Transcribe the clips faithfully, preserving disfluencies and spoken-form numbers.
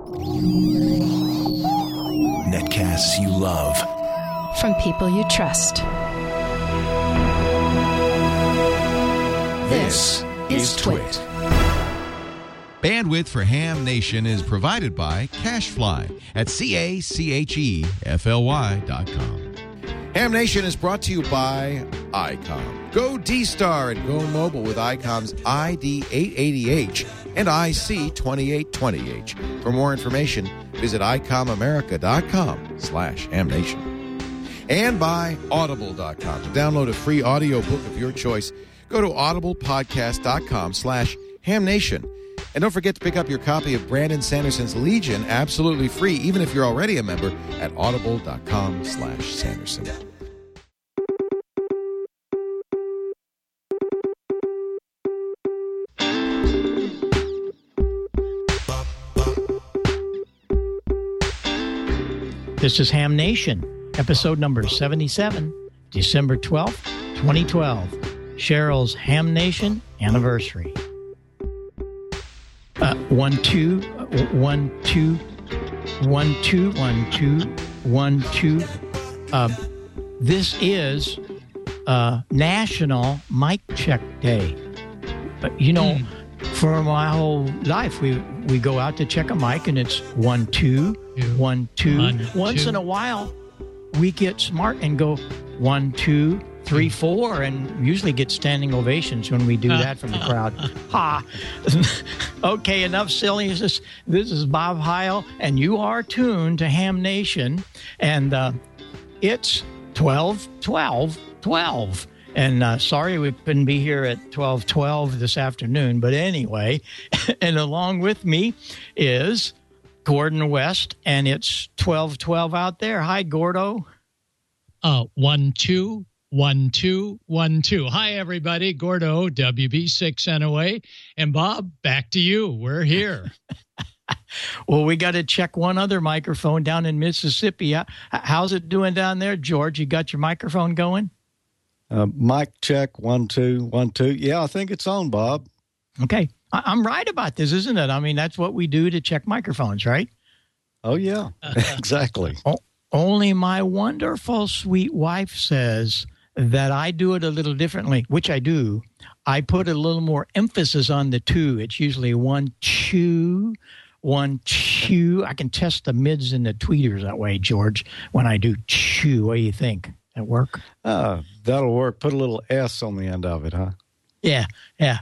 Netcasts you love. From people you trust. This is Twit. Bandwidth for Ham Nation is provided by CacheFly at C A C H E F L Y dot com. Ham Nation is brought to you by ICOM. Go D-Star and go mobile with ICOM's I D eight eighty H and I C twenty-eight twenty H. For more information, visit icomamerica.com slash hamnation. And by audible dot com. To download a free audio book of your choice, go to audiblepodcast.com slash hamnation. And don't forget to pick up your copy of Brandon Sanderson's Legion absolutely free, even if you're already a member, at audible.com slash Sanderson. This is Ham Nation, episode number seventy-seven, December twelfth, twenty twelve. Cheryl's Ham Nation anniversary. Uh, one, two, one, two, one, two, one, two, one, two. Uh, this is uh, National Mic Check Day. But, you know, mm. for my whole life, we, we go out to check a mic, and it's one, two, two one, two. One, Once two. in a while, we get smart and go one, two, three, four, and usually get standing ovations when we do that from the crowd. Ha! Okay, enough silliness. This is Bob Heil, and you are tuned to Ham Nation, and uh, it's twelve twelve twelve. And uh, sorry we couldn't be here at twelve twelve this afternoon, but anyway, and along with me is Gordon West, and it's twelve twelve out there. Hi, Gordo. Uh, one, two. One, two, one, two. Hi, everybody. Gordo, W B six N O A. And Bob, back to you. We're here. Well, we got to check one other microphone down in Mississippi. How's it doing down there, George? You got your microphone going? Uh, mic check, one, two, one, two. Yeah, I think it's on, Bob. Okay. I- I'm right about this, isn't it? I mean, that's what we do to check microphones, right? Oh, yeah. Exactly. O- only my wonderful, sweet wife says that I do it a little differently, which I do. I put a little more emphasis on the two. It's usually one, two, one, two. I can test the mids and the tweeters that way, George, when I do chew. What do you think? That work? Uh, that'll work. Put a little S on the end of it, huh? Yeah, yeah.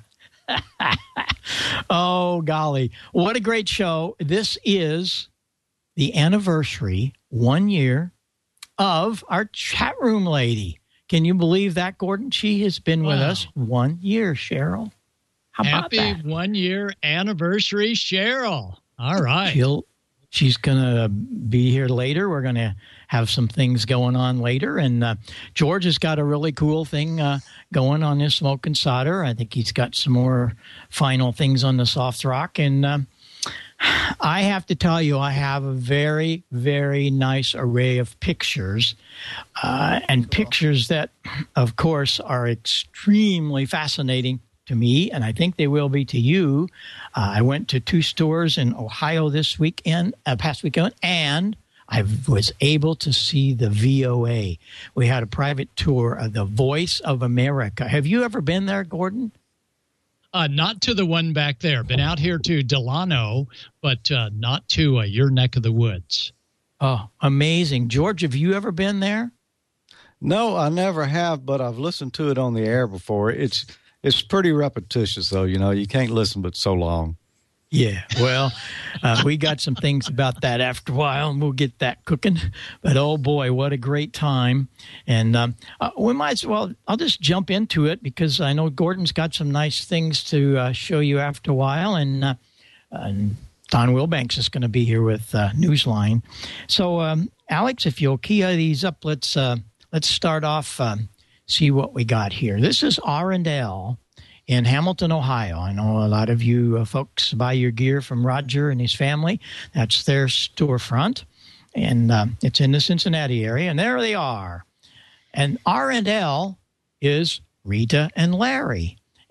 Oh, golly. What a great show. This is the anniversary, one year, of our chat room lady. Can you believe that, Gordon? She has been wow. with us one year, Cheryl. How Happy about that? one-year anniversary, Cheryl. All right. She'll, she's going to be here later. We're going to have some things going on later. And uh, George has got a really cool thing uh, going on his smoke and solder. I think he's got some more final things on the soft rock. And uh, I have to tell you, I have a very, very nice array of pictures uh, and pictures that, of course, are extremely fascinating to me, and I think they will be to you. Uh, I went to two stores in Ohio this weekend, uh, past weekend, and I was able to see the V O A. We had a private tour of the Voice of America. Have you ever been there, Gordon? Uh, not to the one back there. Been out here to Delano, but uh, not to uh, your neck of the woods. Oh, amazing. George, have you ever been there? No, I never have, but I've listened to it on the air before. It's it's pretty repetitious, though. You know, you can't listen but so long. Yeah, well, uh, we got some things about that after a while, and we'll get that cooking. But, oh, boy, what a great time. And um, uh, we might as well, I'll just jump into it because I know Gordon's got some nice things to uh, show you after a while. And, uh, and Don Wilbanks is going to be here with uh, Newsline. So, um, Alex, if you'll key these up, let's, uh, let's start off, um, see what we got here. This is R and L. In Hamilton, Ohio. I know a lot of you uh, folks buy your gear from Roger and his family. That's their storefront, and uh, it's in the Cincinnati area, and there they are. And R and L is Rita and Larry,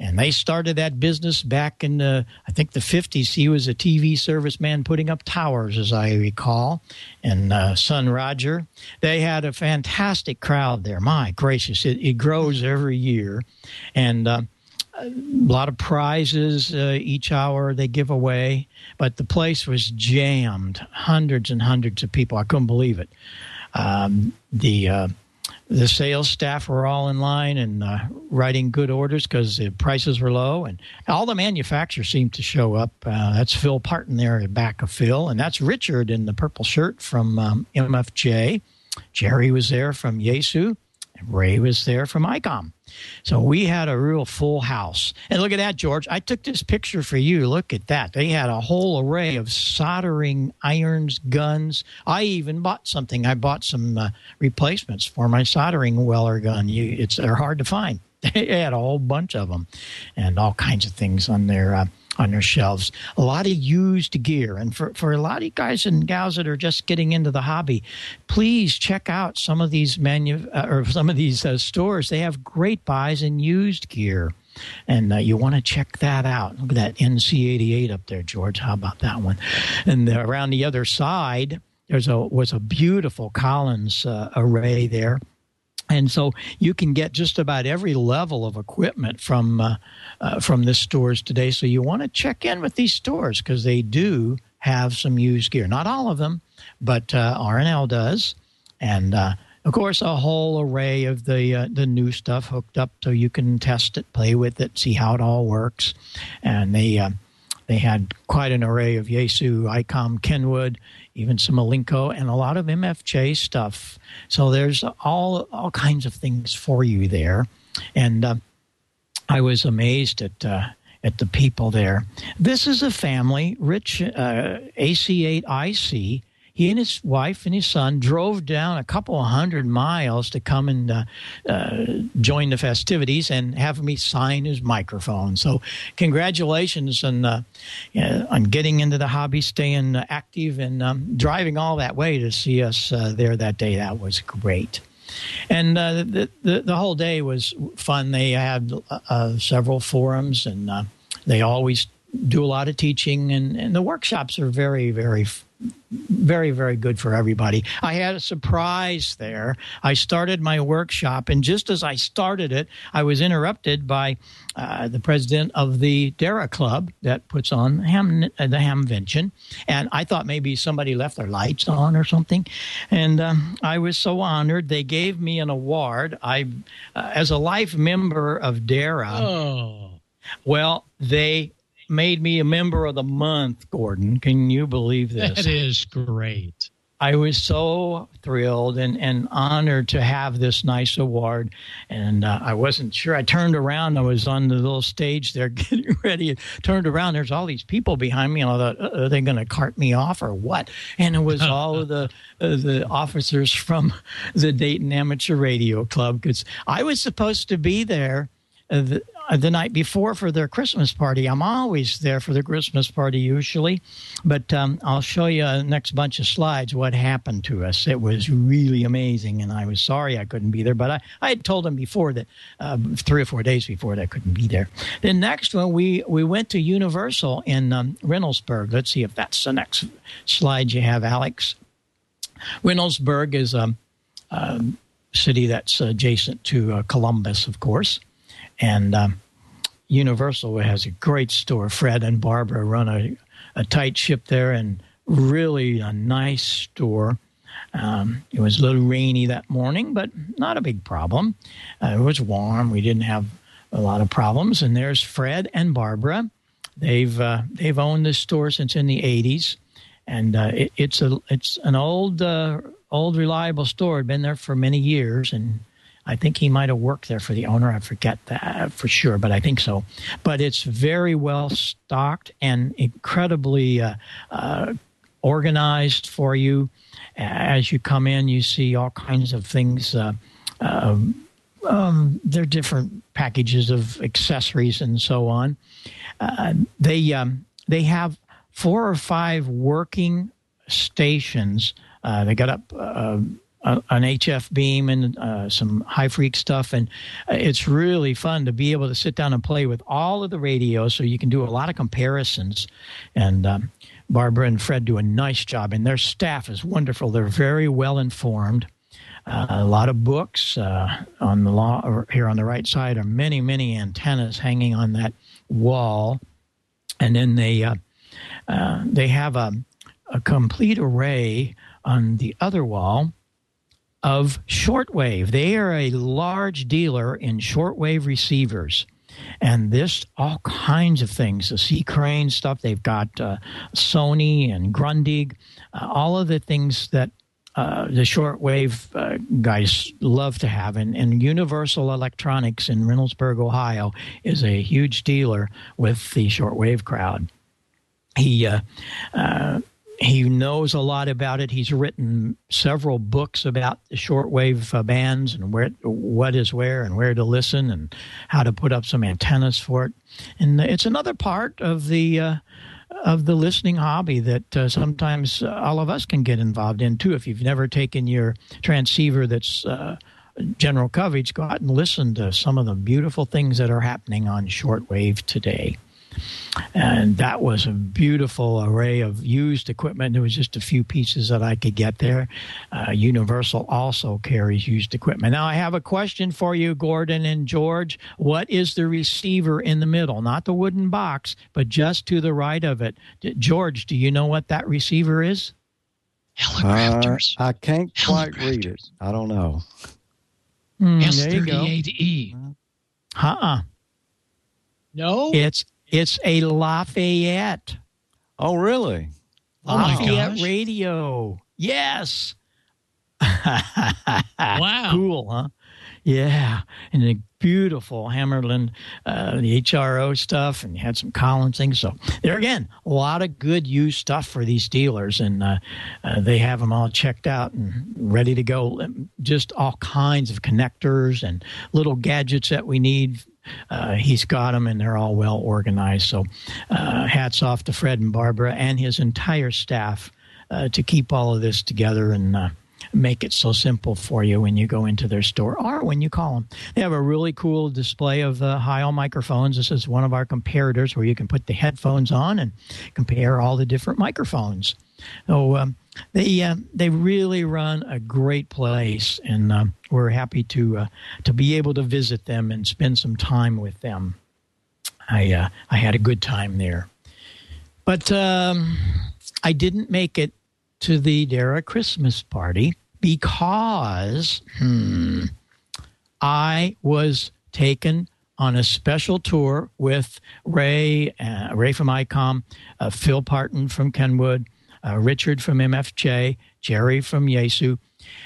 And they started that business back in, the, I think, the fifties. He was a T V serviceman putting up towers, as I recall, and uh, son Roger. They had a fantastic crowd there. My gracious, it, it grows every year. And uh, a lot of prizes uh, each hour they give away. But the place was jammed, hundreds and hundreds of people. I couldn't believe it. Um, the... Uh, The sales staff were all in line and uh, writing good orders because the prices were low. And all the manufacturers seemed to show up. Uh, that's Phil Parton there at the back of Phil. And that's Richard in the purple shirt from um, M F J. Jerry was there from Yaesu. And Ray was there from ICOM. So we had a real full house. And look at that, George. I took this picture for you. Look at that. They had a whole array of soldering irons, guns. I even bought something. I bought some uh, replacements for my soldering weller gun. You, it's they're hard to find. They had a whole bunch of them and all kinds of things on their uh, on their shelves. A lot of used gear. And for, for a lot of you guys and gals that are just getting into the hobby, please check out some of these manu- uh, or some of these uh, stores. They have great buys in used gear. And uh, you want to check that out. Look at that N C eighty-eight up there, George. How about that one? And uh, around the other side, there's a was a beautiful Collins uh, array there. And so you can get just about every level of equipment from uh, uh, from the stores today. So you want to check in with these stores because they do have some used gear. Not all of them, but uh, R and L does. And, uh, of course, a whole array of the uh, the new stuff hooked up so you can test it, play with it, see how it all works. And they uh, they had quite an array of Yaesu, ICOM, Kenwood, even some Malenko, and a lot of M F J stuff. So there's all all kinds of things for you there. And uh, I was amazed at uh, at the people there. This is a family, Rich uh, A C eight I C. He and his wife and his son drove down a couple of hundred miles to come and uh, uh, join the festivities and have me sign his microphone. So congratulations on, uh, uh, on getting into the hobby, staying uh, active, and um, driving all that way to see us uh, there that day. That was great. And uh, the, the, the whole day was fun. They had uh, several forums, and uh, they always do a lot of teaching, and, and the workshops are very, very very, very good for everybody. I had a surprise there. I started my workshop, and just as I started it, I was interrupted by uh, the president of the Dara Club that puts on ham, uh, the Hamvention, and I thought maybe somebody left their lights on or something, and um, I was so honored. They gave me an award. I, uh, as a life member of Dara, Oh. well, they made me a member of the month, Gordon. Can you believe this? That is great. I was so thrilled and, and honored to have this nice award. And uh, I wasn't sure. I turned around. I was on the little stage there getting ready. And turned around. There's all these people behind me. And I thought, uh, are they going to cart me off or what? And it was all of the uh, the officers from the Dayton Amateur Radio Club, because I was supposed to be there uh, the, uh, the night before for their Christmas party. I'm always there for the Christmas party usually, but um, I'll show you uh, next bunch of slides what happened to us. It was really amazing, and I was sorry I couldn't be there, but I, I had told them before that uh, three or four days before that I couldn't be there. The next one, we, we went to Universal in um, Reynoldsburg. Let's see if that's the next slide you have, Alex. Reynoldsburg is a, a city that's adjacent to uh, Columbus, of course. And um, Universal has a great store. Fred and Barbara run a, a tight ship there, and really a nice store. Um, it was a little rainy that morning, but not a big problem. Uh, it was warm. We didn't have a lot of problems. And there's Fred and Barbara. They've uh, they've owned this store since in the eighties, and uh, it, it's a it's an old uh, old reliable store. It'd been there for many years, and I think he might have worked there for the owner. I forget that for sure, but I think so. But it's very well stocked and incredibly uh, uh, organized for you. As you come in, you see all kinds of things. Uh, uh, um, there are different packages of accessories and so on. Uh, they um, they have four or five working stations. Uh, they got up. Uh, a, an H F beam and uh, some high freak stuff, and it's really fun to be able to sit down and play with all of the radios, so you can do a lot of comparisons. And um, Barbara and Fred do a nice job, and their staff is wonderful. They're very well informed. Uh, a lot of books uh, on the law or here on the right side are many, many antennas hanging on that wall, and then they uh, uh, they have a, a complete array on the other wall of shortwave. They are a large dealer in shortwave receivers, and this all kinds of things. The Sea Crane stuff. They've got uh, Sony and Grundig, uh, all of the things that uh, the shortwave uh, guys love to have. And, and Universal Electronics in Reynoldsburg, Ohio, is a huge dealer with the shortwave crowd. He uh, uh, He knows a lot about it. He's written several books about the shortwave uh, bands and where, what is where, and where to listen, and how to put up some antennas for it. And it's another part of the uh, of the listening hobby that uh, sometimes uh, all of us can get involved in too. If you've never taken your transceiver that's uh, general coverage, go out and listen to some of the beautiful things that are happening on shortwave today. And that was a beautiful array of used equipment. There was just a few pieces that I could get there. Uh, Universal also carries used equipment. Now, I have a question for you, Gordon and George. What is the receiver in the middle? Not the wooden box, but just to the right of it. D- George, do you know what that receiver is? Helicopters. Uh, I can't quite read it. I don't know. Mm, S there you go. thirty-eight E. Uh-uh. No? It's, it's a Lafayette. Oh, really? Oh, my Lafayette gosh. radio. Yes. Wow. Cool, huh? Yeah. And the beautiful Hammerlin, uh, the H R O stuff, and you had some Collins things. So there again, a lot of good used stuff for these dealers, and uh, uh, they have them all checked out and ready to go. Just all kinds of connectors and little gadgets that we need. Uh, he's got them, and they're all well organized. So uh, hats off to Fred and Barbara and his entire staff uh, to keep all of this together and uh, make it so simple for you when you go into their store or when you call them. They have a really cool display of the Heil microphones. This is one of our comparators where you can put the headphones on and compare all the different microphones. So um, they uh, they really run a great place, and uh, we're happy to uh, to be able to visit them and spend some time with them. I uh, I had a good time there, but um, I didn't make it to the Dara Christmas party because hmm, I was taken on a special tour with Ray, uh, Ray from ICOM, uh, Phil Parton from Kenwood, uh, Richard from M F J, Jerry from Yaesu.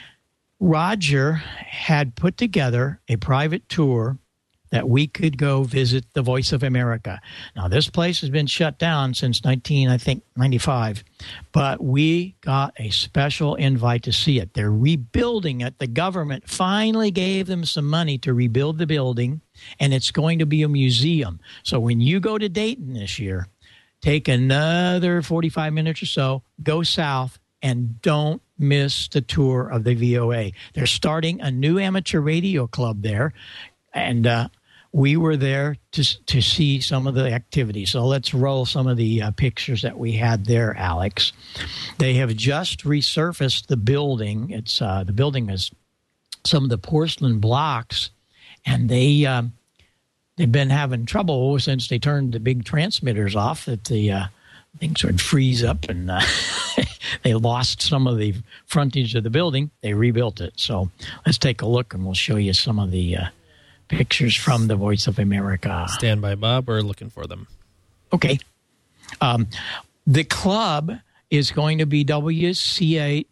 Roger had put together a private tour that we could go visit the Voice of America. Now, this place has been shut down since nineteen, I think, ninety-five, but we got a special invite to see it. They're rebuilding it. The government finally gave them some money to rebuild the building, and it's going to be a museum. So when you go to Dayton this year, take another forty-five minutes or so, go south, and don't miss the tour of the V O A. They're starting a new amateur radio club there, and uh, we were there to to see some of the activities. So let's roll some of the uh, pictures that we had there, Alex. They have just resurfaced the building. It's uh, the building is some of the porcelain blocks, and they um, they've been having trouble since they turned the big transmitters off. That the uh, things would freeze up, and uh, they lost some of the frontage of the building. They rebuilt it. So let's take a look, and we'll show you some of the uh, pictures from the Voice of America. Stand by, Bob. We're looking for them. Okay. Um, the club is going to be W C eight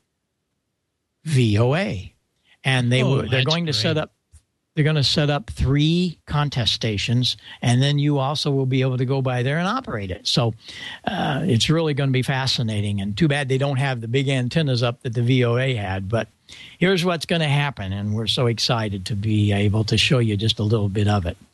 V O A, and they Oh, were, they're that's going to great. set up. They're going to set up three contest stations, and then you also will be able to go by there and operate it. So uh, it's really going to be fascinating, and too bad they don't have the big antennas up that the V O A had. But here's what's going to happen, and we're so excited to be able to show you just a little bit of it.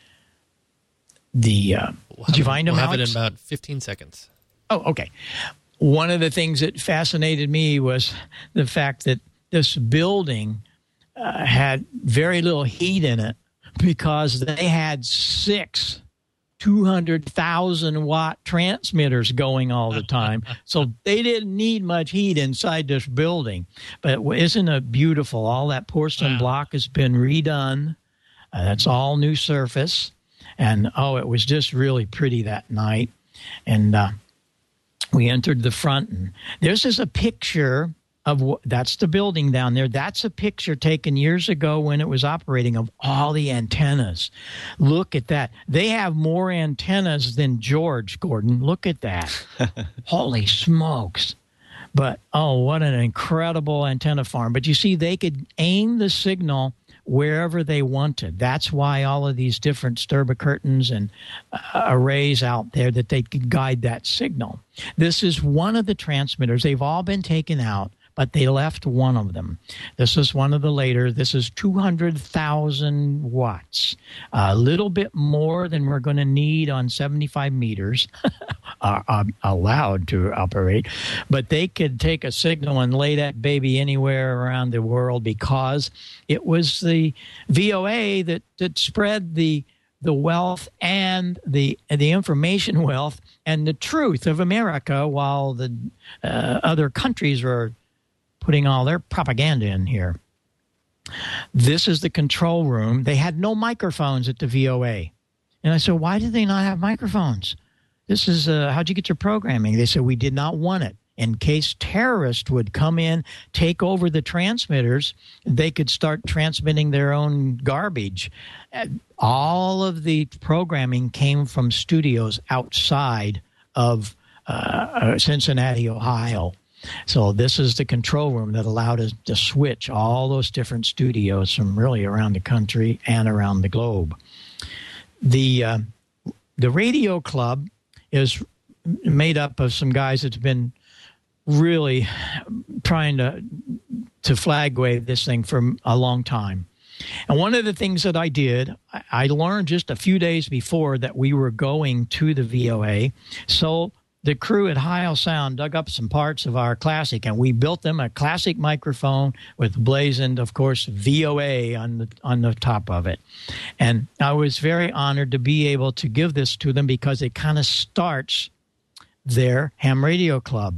The uh, We'll Did you have it- find them, We'll have it Alex? in about fifteen seconds. Oh, okay. one of the things that fascinated me was the fact that this building uh, had very little heat in it because they had six two hundred thousand watt transmitters going all the time. So they didn't need much heat inside this building. But isn't it beautiful? All that porcelain wow. block has been redone. Uh, that's all new surface. And, oh, it was just really pretty that night. And uh, we entered the front. And this is a picture of, that's the building down there. That's a picture taken years ago when it was operating of all the antennas. Look at that. They have more antennas than George, Gordon. Look at that. Holy smokes. But, oh, what an incredible antenna farm. But you see, they could aim the signal wherever they wanted. That's why all of these different Sturba curtains and uh, arrays out there, that they could guide that signal. This is one of the transmitters. They've all been taken out, but they left one of them. This is one of the later. This is two hundred thousand watts, a little bit more than we're going to need on seventy-five meters are, are allowed to operate. But they could take a signal and lay that baby anywhere around the world because it was the V O A that, that spread the the wealth and the the information wealth and the truth of America, while the uh, other countries were putting all their propaganda in here. This is the control room. They had no microphones at the V O A. And I said, why did they not have microphones? This is, uh, how'd you get your programming? They said, we did not want it. In case terrorists would come in, take over the transmitters, they could start transmitting their own garbage. All of the programming came from studios outside of uh, Cincinnati, Ohio. So this is the control room that allowed us to switch all those different studios from really around the country and around the globe. The uh, the radio club is made up of some guys that's been really trying to to flag wave this thing for a long time. And one of the things that I did, I learned just a few days before that we were going to the V O A. So the crew at Heil Sound dug up some parts of our classic, and we built them a classic microphone with blazoned, of course, V O A on the on the top of it. And I was very honored to be able to give this to them because it kind of starts their ham radio club.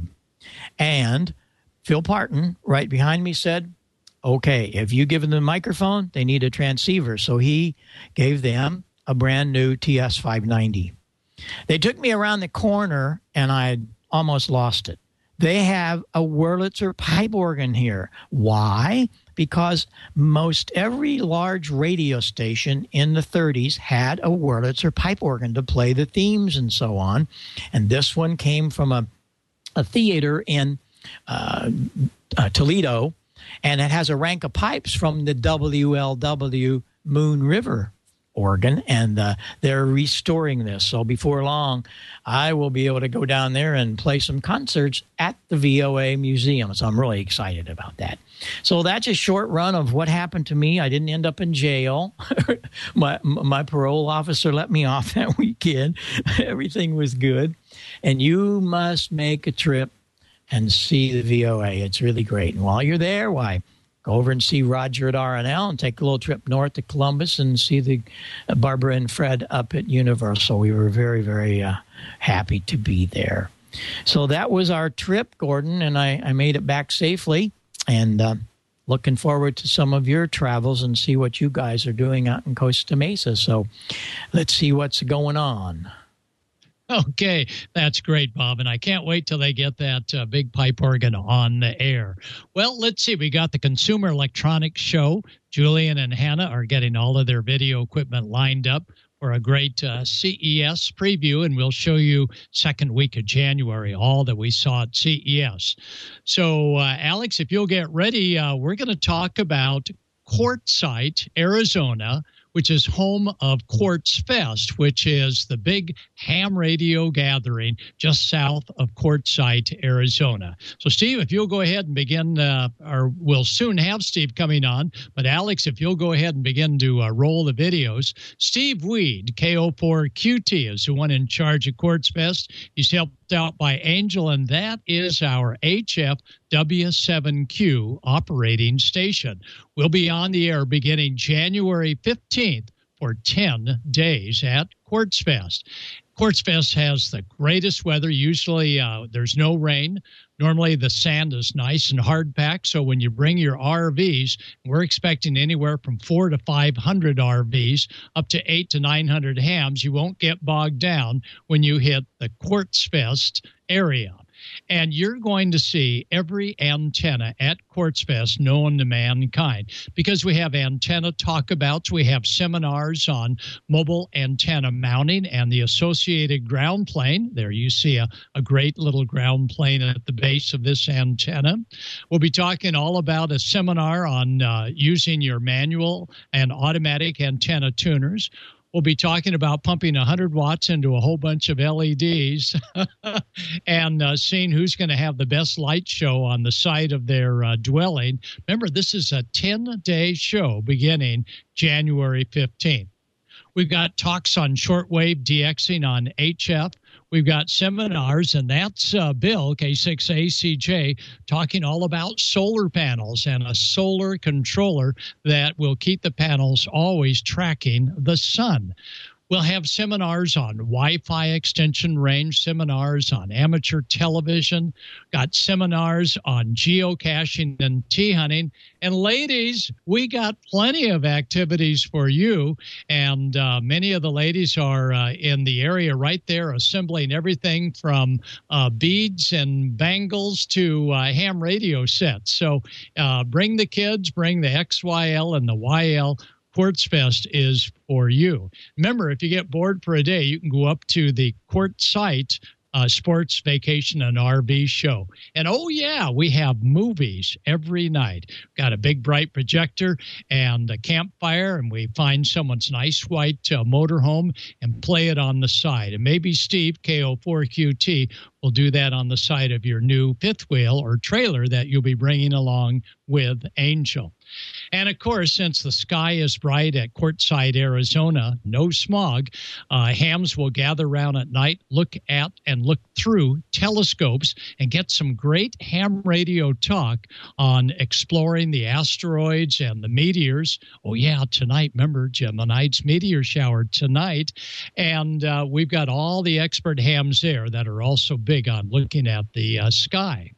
And Phil Parton, right behind me, said, okay, if you give them the microphone, they need a transceiver. So he gave them a brand new T S five ninety. They took me around the corner, and I almost lost it. They have a Wurlitzer pipe organ here. Why? Because most every large radio station in the thirties had a Wurlitzer pipe organ to play the themes and so on. And this one came from a, a theater in uh, uh, Toledo, and it has a rank of pipes from the W L W Moon River organ, and uh, they're restoring this. So before long, I will be able to go down there and play some concerts at the V O A Museum. So I'm really excited about that. So that's a short run of what happened to me. I didn't end up in jail. my my parole officer let me off that weekend. Everything was good. And you must make a trip and see the V O A. It's really great. And while you're there, why, go over and see Roger at R N L and take a little trip north to Columbus and see the uh, Barbara and Fred up at Universal. We were very, very uh, happy to be there. So that was our trip, Gordon, and I, I made it back safely. And uh, looking forward to some of your travels and see what you guys are doing out in Costa Mesa. So let's see what's going on. Okay, that's great, Bob, and I can't wait till they get that uh, big pipe organ on the air. Well, let's see. We got the Consumer Electronics Show. Julian and Hannah are getting all of their video equipment lined up for a great uh, C E S preview, and we'll show you second week of January, all that we saw at C E S. So, uh, Alex, if you'll get ready, uh, we're going to talk about Quartzsite, Arizona, which is home of Quartz Fest, which is the big ham radio gathering just south of Quartzsite, Arizona. So, Steve, if you'll go ahead and begin, uh, or we'll soon have Steve coming on, but Alex, if you'll go ahead and begin to uh, roll the videos. Steve Weed, K O four Q T, is the one in charge of Quartz Fest. He's helped helped out by Angel, and that is our H F W seven Q operating station. We'll be on the air beginning January fifteenth for ten days at Quartz Fest. Quartz Fest has the greatest weather. Usually uh, there's no rain. Normally the sand is nice and hard packed. So when you bring your R Vs, we're expecting anywhere from four to five hundred R Vs up to eight to nine hundred hams. You won't get bogged down when you hit the Quartz Fest area. And you're going to see every antenna at Quartz Fest known to mankind, because we have antenna talkabouts, we have seminars on mobile antenna mounting and the associated ground plane. There you see a, a great little ground plane at the base of this antenna. We'll be talking all about a seminar on uh, using your manual and automatic antenna tuners. We'll be talking about pumping one hundred watts into a whole bunch of L E Ds and uh, seeing who's going to have the best light show on the side of their uh, dwelling. Remember, this is a ten-day show beginning January fifteenth. We've got talks on shortwave DXing on H F. We've got seminars, and that's uh, Bill, K six A C J, talking all about solar panels and a solar controller that will keep the panels always tracking the sun. We'll have seminars on Wi-Fi extension range, seminars on amateur television, got seminars on geocaching and tea hunting. And ladies, we got plenty of activities for you. And uh, many of the ladies are uh, in the area right there assembling everything from uh, beads and bangles to uh, ham radio sets. So uh, bring the kids, bring the X Y L and the Y L. Quartz Fest is for you. Remember, if you get bored for a day, you can go up to the Quartz site, uh, Sports, Vacation, and R V Show. And, oh, yeah, we have movies every night. Got a big, bright projector and a campfire, and we find someone's nice white uh, motorhome and play it on the side. And maybe Steve, K O four Q T, will do that on the side of your new fifth wheel or trailer that you'll be bringing along with Angel. And, of course, since the sky is bright at Quartzsite, Arizona, no smog, uh, hams will gather around at night, look at and look through telescopes, and get some great ham radio talk on exploring the asteroids and the meteors. Oh, yeah, tonight, remember, Gemini's meteor shower tonight. And uh, we've got all the expert hams there that are also big on looking at the uh, sky.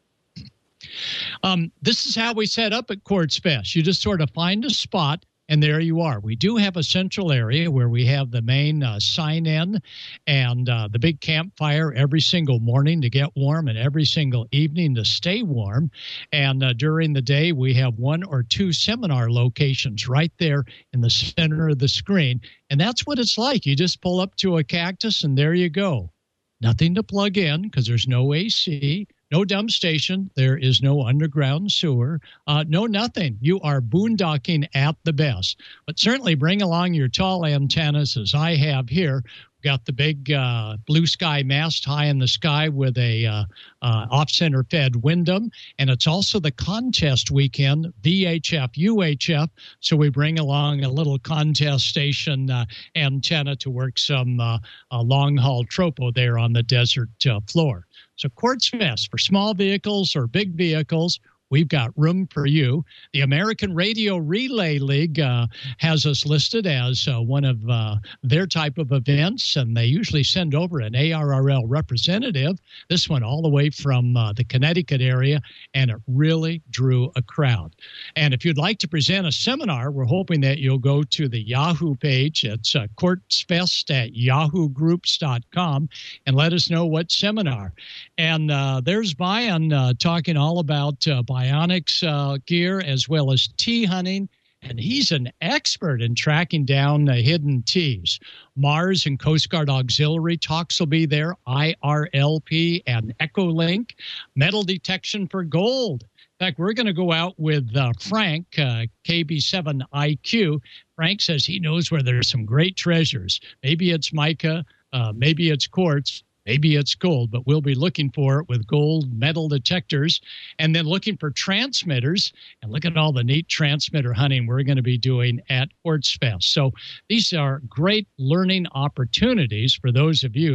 Um, this is how we set up at Quartz Fest. You just sort of find a spot, and there you are. We do have a central area where we have the main uh, sign-in and uh, the big campfire every single morning to get warm and every single evening to stay warm. And uh, during the day, we have one or two seminar locations right there in the center of the screen. And that's what it's like. You just pull up to a cactus, and there you go. Nothing to plug in because there's no A C. No dump station. There is no underground sewer. Uh, no nothing. You are boondocking at the best. But certainly bring along your tall antennas, as I have here. We've got the big uh, blue sky mast high in the sky with a uh, uh, off-center fed Windom. And it's also the contest weekend, V H F, U H F. So we bring along a little contest station uh, antenna to work some uh, uh, long-haul tropo there on the desert uh, floor. So Quartz Fest for small vehicles or big vehicles, we've got room for you. The American Radio Relay League uh, has us listed as uh, one of uh, their type of events, and they usually send over an A R R L representative. This one all the way from uh, the Connecticut area, and it really drew a crowd. And if you'd like to present a seminar, we're hoping that you'll go to the Yahoo page. It's uh, quartzfest at yahoo groups dot com, and let us know what seminar. And uh, there's Brian uh, talking all about uh, bionics uh, gear as well as tea hunting, and he's an expert in tracking down uh, hidden teas. Mars and Coast Guard Auxiliary talks will be there, I R L P and Echolink, metal detection for gold. In fact, we're going to go out with uh, Frank, uh, K B seven I Q. Frank says he knows where there's some great treasures. Maybe it's mica, uh, maybe it's quartz, maybe it's gold, but we'll be looking for it with gold metal detectors and then looking for transmitters. And look at all the neat transmitter hunting we're going to be doing at Quartz Fest. So these are great learning opportunities for those of you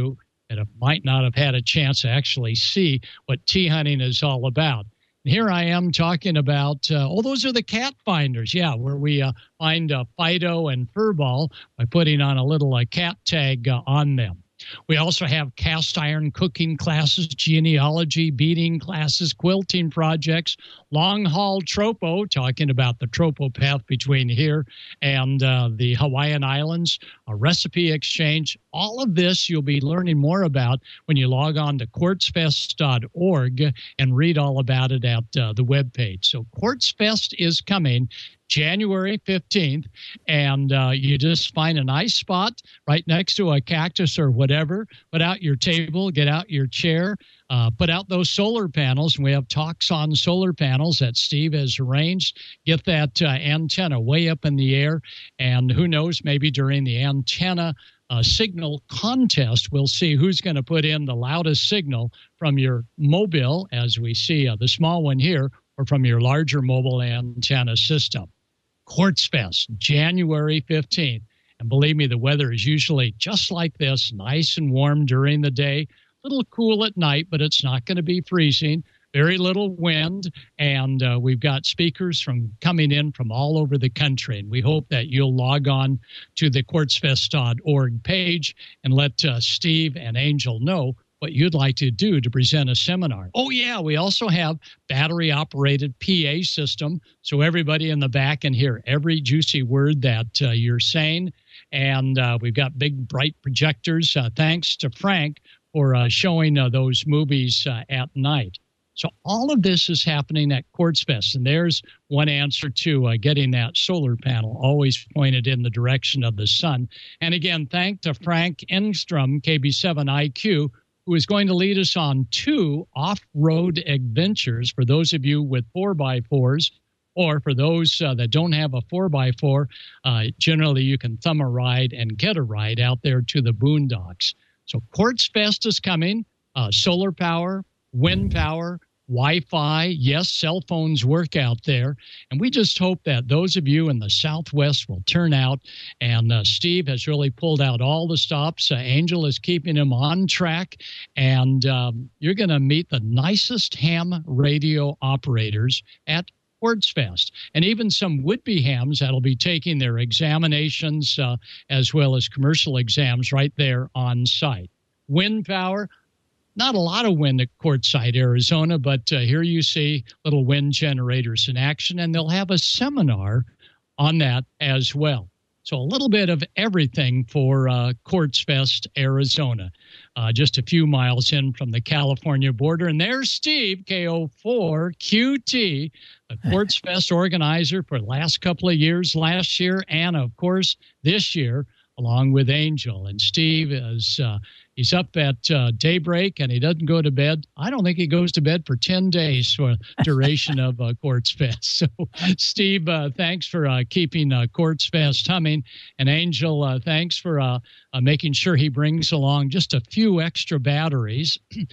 that have, might not have had a chance to actually see what tea hunting is all about. And here I am talking about, uh, oh, those are the cat finders, yeah, where we uh, find uh, Fido and Furball by putting on a little uh, cat tag uh, on them. We also have cast iron cooking classes, genealogy, beading classes, quilting projects, long haul tropo, talking about the tropo path between here and uh, the Hawaiian Islands, a recipe exchange. All of this you'll be learning more about when you log on to quartz fest dot org and read all about it at uh, the webpage. So QuartzFest is coming January fifteenth, and uh, you just find a nice spot right next to a cactus or whatever. Put out your table, get out your chair, uh, put out those solar panels. And we have talks on solar panels that Steve has arranged. Get that uh, antenna way up in the air, and who knows, maybe during the antenna uh, signal contest, we'll see who's going to put in the loudest signal from your mobile, as we see uh, the small one here, or from your larger mobile antenna system. QuartzFest, January fifteenth. And believe me, the weather is usually just like this, nice and warm during the day, a little cool at night, but it's not going to be freezing. Very little wind, and uh, we've got speakers from coming in from all over the country. And we hope that you'll log on to the quartz fest dot org page and let uh, Steve and Angel know what you'd like to do to present a seminar. Oh, yeah, we also have battery-operated P A system, so everybody in the back can hear every juicy word that uh, you're saying. And uh, we've got big, bright projectors. Uh, thanks to Frank for uh, showing uh, those movies uh, at night. So all of this is happening at QuartzFest, and there's one answer to uh, getting that solar panel always pointed in the direction of the sun. And again, thanks to Frank Engstrom, K B seven I Q, who is going to lead us on two off-road adventures for those of you with four by fours, or for those uh, that don't have a four by four, uh, generally you can thumb a ride and get a ride out there to the boondocks. So QuartzFest is coming, uh, solar power, wind power, Wi-Fi, yes, cell phones work out there. And we just hope that those of you in the Southwest will turn out. And uh, Steve has really pulled out all the stops. Uh, Angel is keeping him on track. And um, you're going to meet the nicest ham radio operators at QuartzFest, and even some would-be hams that'll be taking their examinations uh, as well as commercial exams right there on site. Wind power. Not a lot of wind at Quartzsite, Arizona, but uh, here you see little wind generators in action, and they'll have a seminar on that as well. So a little bit of everything for uh, QuartzFest, Arizona, uh, just a few miles in from the California border. And there's Steve, K O four Q T, the QuartzFest organizer for the last couple of years, last year, and, of course, this year, along with Angel. And Steve is uh, he's up at uh, daybreak, and he doesn't go to bed. I don't think he goes to bed for ten days for duration of uh, QuartzFest. So, Steve, uh, thanks for uh, keeping uh, QuartzFest humming. And Angel, uh, thanks for uh, uh, making sure he brings along just a few extra batteries.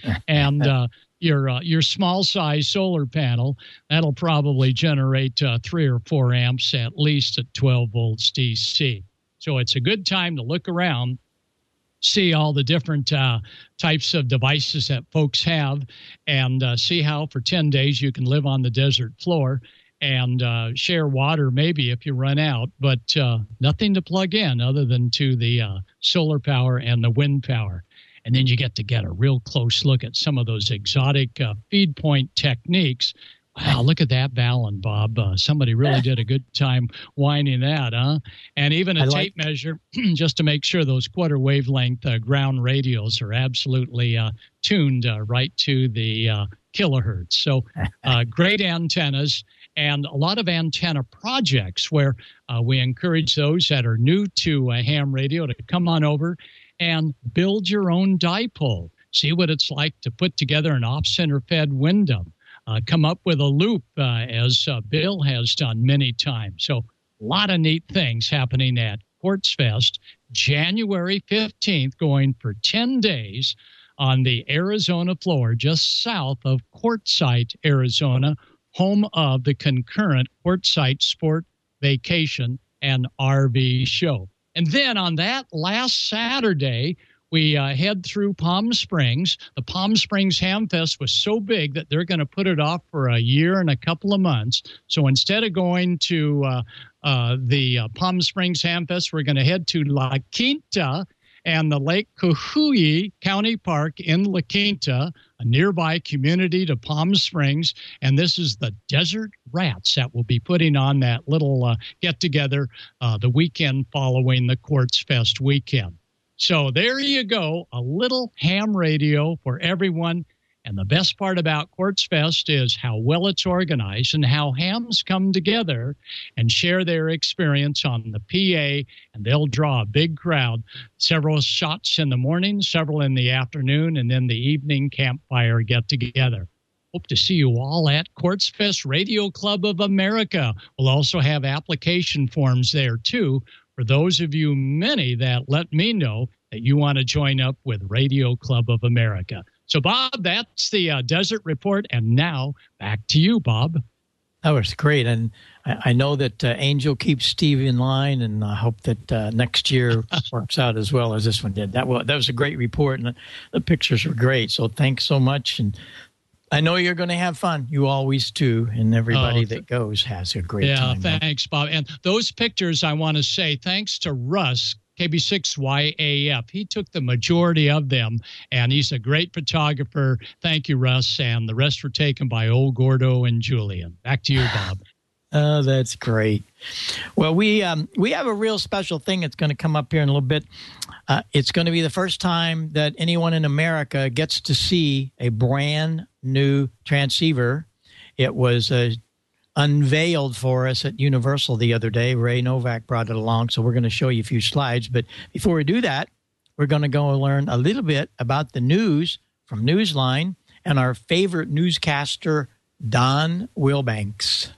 and uh, your uh, your small size solar panel, that'll probably generate uh, three or four amps at least at twelve volts D C. So it's a good time to look around, see all the different uh, types of devices that folks have, and uh, see how for ten days you can live on the desert floor and uh, share water maybe if you run out, but uh, nothing to plug in other than to the uh, solar power and the wind power. And then you get to get a real close look at some of those exotic uh, feed point techniques. Wow, look at that balun, Bob. Uh, somebody really did a good time winding that, huh? And even a I tape like- measure just to make sure those quarter wavelength uh, ground radios are absolutely uh, tuned uh, right to the uh, kilohertz. So uh, great antennas and a lot of antenna projects where uh, we encourage those that are new to uh, ham radio to come on over and build your own dipole. See what it's like to put together an off-center fed Windom. Uh, come up with a loop, uh, as uh, Bill has done many times. So a lot of neat things happening at QuartzFest, January fifteenth, going for ten days on the Arizona floor, just south of Quartzsite, Arizona, home of the concurrent Quartzsite Sport, Vacation, and R V show. And then on that last Saturday, we uh, head through Palm Springs. The Palm Springs Ham Fest was so big that they're going to put it off for a year and a couple of months. So instead of going to uh, uh, the uh, Palm Springs Ham Fest, we're going to head to La Quinta and the Lake Coahuila County Park in La Quinta, a nearby community to Palm Springs. And this is the Desert Rats that will be putting on that little uh, get-together uh, the weekend following the Quartz Fest weekend. So there you go, a little ham radio for everyone. And the best part about Quartz Fest is how well it's organized and how hams come together and share their experience on the P A, and they'll draw a big crowd. Several shots in the morning, several in the afternoon, and then the evening campfire get-together. Hope to see you all at Quartz Fest Radio Club of America. We'll also have application forms there, too, for those of you, many, that let me know that you want to join up with Radio Club of America. So, Bob, that's the uh, Desert Report. And now back to you, Bob. That was great. And I, I know that uh, Angel keeps Steve in line, and I hope that uh, next year works out as well as this one did. That was, that was a great report, and the, the pictures were great. So thanks so much. And I know you're going to have fun. You always do. And everybody oh, that goes has a great yeah, time. Yeah, thanks, Bob. And those pictures, I want to say, thanks to Russ, K B six Y A F. He took the majority of them, and he's a great photographer. Thank you, Russ. And the rest were taken by old Gordo and Julian. Back to you, Bob. Oh, that's great. Well, we um, we have a real special thing that's going to come up here in a little bit. Uh, it's going to be the first time that anyone in America gets to see a brand new transceiver. It was uh, unveiled for us at Universal the other day. Ray Novak brought it along, so we're going to show you a few slides. But before we do that, we're going to go and learn a little bit about the news from Newsline and our favorite newscaster, Don Wilbanks.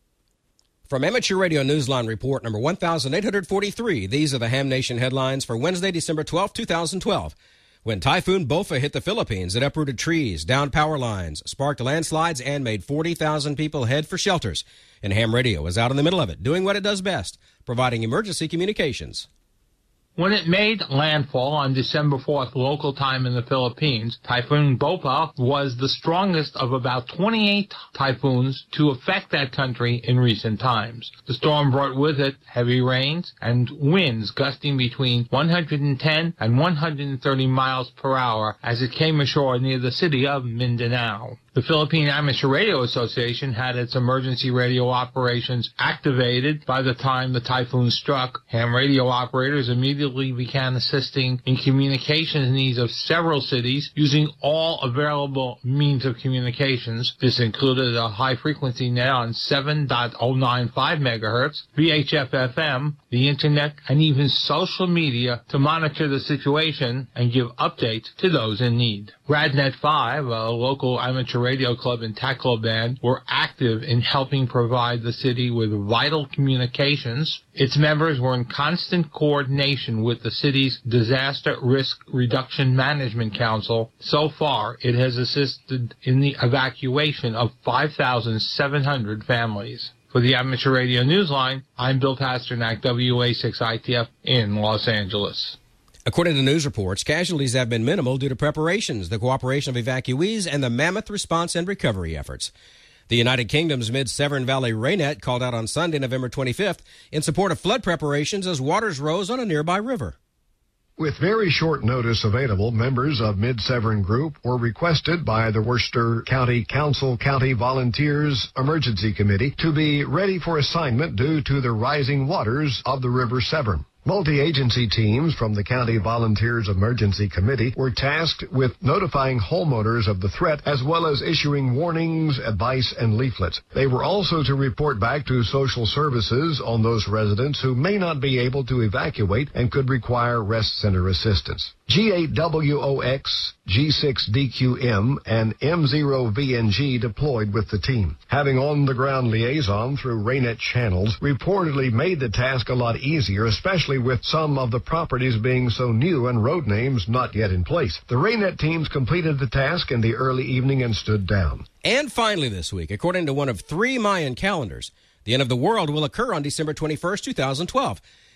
From Amateur Radio Newsline Report number one thousand eight hundred forty-three, these are the Ham Nation headlines for Wednesday, December twelfth, two thousand twelve. When Typhoon Bofa hit the Philippines, it uprooted trees, downed power lines, sparked landslides, and made forty thousand people head for shelters. And Ham Radio was out in the middle of it, doing what it does best, providing emergency communications. When it made landfall on December fourth local time in the Philippines, Typhoon Bofa was the strongest of about twenty-eight typhoons to affect that country in recent times. The storm brought with it heavy rains and winds gusting between one hundred ten and one hundred thirty miles per hour as it came ashore near the city of Mindanao. The Philippine Amateur Radio Association had its emergency radio operations activated by the time the typhoon struck. Ham radio operators immediately began assisting in communications needs of several cities using all available means of communications. This included a high-frequency net on seven point oh nine five megahertz, V H F F M, the Internet, and even social media to monitor the situation and give updates to those in need. Radnet five, a local amateur radio club in Tacloban, were active in helping provide the city with vital communications. Its members were in constant coordination with the city's Disaster Risk Reduction Management Council. So far, it has assisted in the evacuation of five thousand seven hundred families. For the Amateur Radio Newsline, I'm Bill Pasternak, W A six I T F in Los Angeles. According to news reports, casualties have been minimal due to preparations, the cooperation of evacuees, and the mammoth response and recovery efforts. The United Kingdom's Mid-Severn Valley Rainet called out on Sunday, November twenty-fifth, in support of flood preparations as waters rose on a nearby river. With very short notice available, members of Mid-Severn Group were requested by the Worcester County Council County Volunteers Emergency Committee to be ready for assignment due to the rising waters of the River Severn. Multi-agency teams from the County Volunteers Emergency Committee were tasked with notifying homeowners of the threat as well as issuing warnings, advice, and leaflets. They were also to report back to social services on those residents who may not be able to evacuate and could require rest center assistance. G eight W O X, G six D Q M, and M zero V N G deployed with the team. Having on-the-ground liaison through Rainet channels reportedly made the task a lot easier, especially with some of the properties being so new and road names not yet in place. The Rainet teams completed the task in the early evening and stood down. And finally this week, according to one of three Mayan calendars, the end of the world will occur on December twenty-first, two thousand twelve.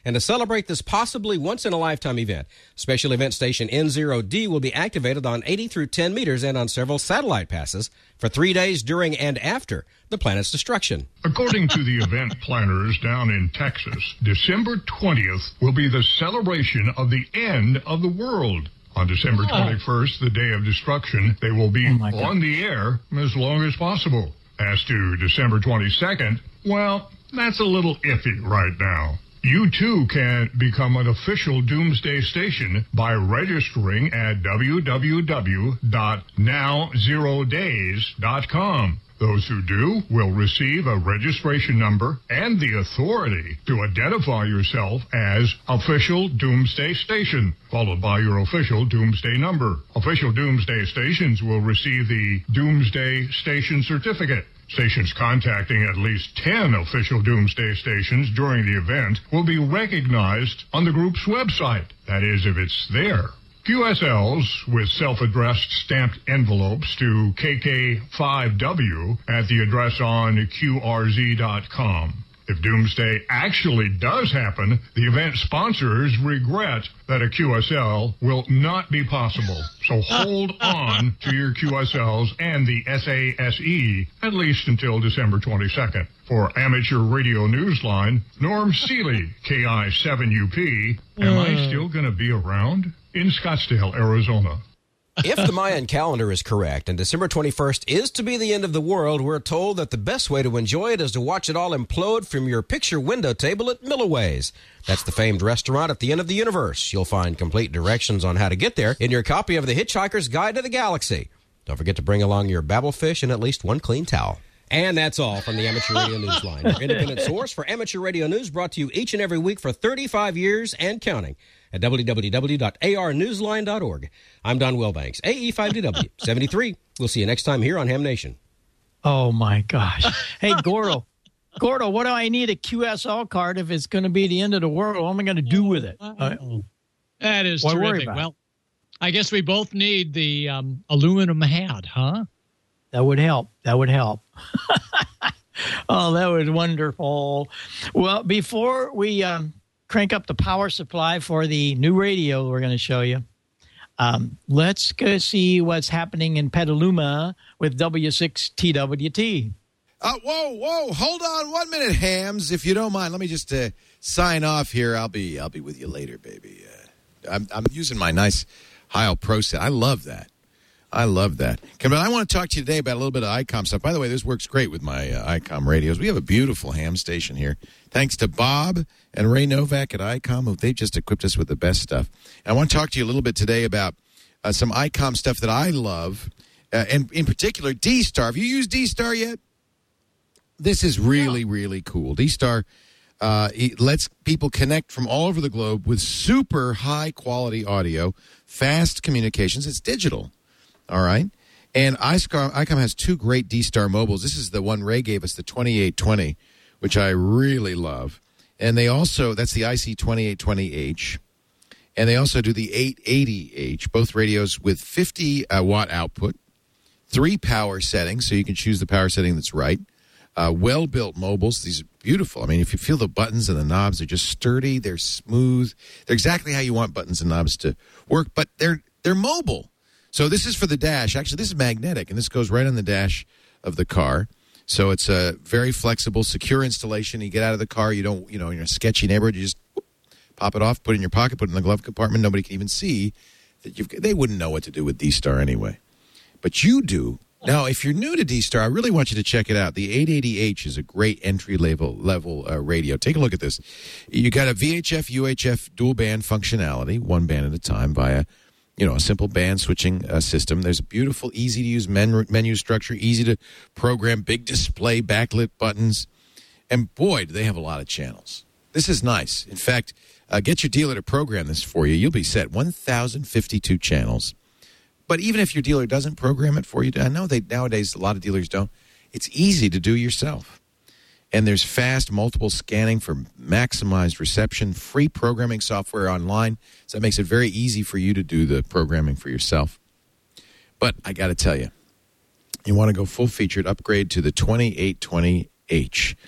And to celebrate this possibly once-in-a-lifetime event, Special Event Station N zero D will be activated on eighty through ten meters and on several satellite passes for three days during and after the planet's destruction. According to the event planners down in Texas, December twentieth will be the celebration of the end of the world. On December twenty-first, the day of destruction, they will be oh on the air as long as possible. As to December twenty-second, well, that's a little iffy right now. You too can become an official Doomsday Station by registering at w w w dot now zero days dot com. Those who do will receive a registration number and the authority to identify yourself as Official Doomsday Station, followed by your official Doomsday number. Official Doomsday Stations will receive the Doomsday Station Certificate. Stations contacting at least ten official Doomsday Stations during the event will be recognized on the group's website. That is, if it's there. Q S Ls with self-addressed stamped envelopes to K K five W at the address on Q R Z dot com. If Doomsday actually does happen, the event sponsors regret that a Q S L will not be possible. So hold on to your Q S Ls and the S A S E at least until December twenty-second. For Amateur Radio Newsline, Norm Seeley, K I seven U P. Am I still going to be around? In Scottsdale, Arizona. If the Mayan calendar is correct and December twenty-first is to be the end of the world, we're told that the best way to enjoy it is to watch it all implode from your picture window table at Milliways. That's the famed restaurant at the end of the universe. You'll find complete directions on how to get there in your copy of The Hitchhiker's Guide to the Galaxy. Don't forget to bring along your babblefish and at least one clean towel. And that's all from the Amateur Radio Newsline, your independent source for amateur radio news, brought to you each and every week for thirty-five years and counting at w w w dot a r newsline dot org. I'm Don Wilbanks, A E five D W seventy-three. We'll see you next time here on Ham Nation. Oh, my gosh. Hey, Gordo. Gordo, what do I need a Q S L card if it's going to be the end of the world? What am I going to do with it? Uh, that is terrific. Well, I guess we both need the um, aluminum hat, huh? That would help. That would help. Oh, that was wonderful. Well, before we um, crank up the power supply for the new radio we're going to show you, um, let's go see what's happening in Petaluma with W six T W T. Uh, whoa, whoa, hold on one minute, Hams, if you don't mind. Let me just uh, sign off here. I'll be, I'll be with you later, baby. Uh, I'm, I'm using my nice Heil Pro set. I love that. I love that. But I want to talk to you today about a little bit of I COM stuff. By the way, this works great with my uh, I COM radios. We have a beautiful ham station here. Thanks to Bob and Ray Novak at I COM, who they've just equipped us with the best stuff. And I want to talk to you a little bit today about uh, some I COM stuff that I love, uh, and in particular, D-Star. Have you used D-Star yet? This is really, yeah. really cool. D-Star uh, it lets people connect from all over the globe with super high-quality audio, fast communications. It's digital. All right. And I COM has two great D-Star mobiles. This is the one Ray gave us, the twenty-eight twenty, which I really love. And they also, that's the I C twenty-eight twenty H. And they also do the eight eighty H, both radios with fifty uh, watt output, three power settings, so you can choose the power setting that's right. Uh, well-built mobiles. These are beautiful. I mean, if you feel the buttons and the knobs, they're just sturdy. They're smooth. They're exactly how you want buttons and knobs to work, but they're they're mobile. So this is for the dash. Actually, this is magnetic, and this goes right on the dash of the car. So it's a very flexible, secure installation. You get out of the car, you don't, you know, in a sketchy neighborhood, you just whoop, pop it off, put it in your pocket, put it in the glove compartment. Nobody can even see that you've. They wouldn't know what to do with D-Star anyway, but you do. Now, if you're new to D-Star, I really want you to check it out. The eight eighty H is a great entry-level level uh, radio. Take a look at this. You got a V H F, U H F dual band functionality, one band at a time via. You know, a simple band switching uh, system. There's a beautiful, easy-to-use menu, menu structure, easy to program, big display, backlit buttons. And, boy, do they have a lot of channels. This is nice. In fact, uh, get your dealer to program this for you. You'll be set. one thousand fifty-two channels. But even if your dealer doesn't program it for you, I know they nowadays a lot of dealers don't, it's easy to do yourself. And there's fast multiple scanning for maximized reception, free programming software online. So that makes it very easy for you to do the programming for yourself. But I got to tell you, you want to go full featured, upgrade to the twenty-eight twenty H.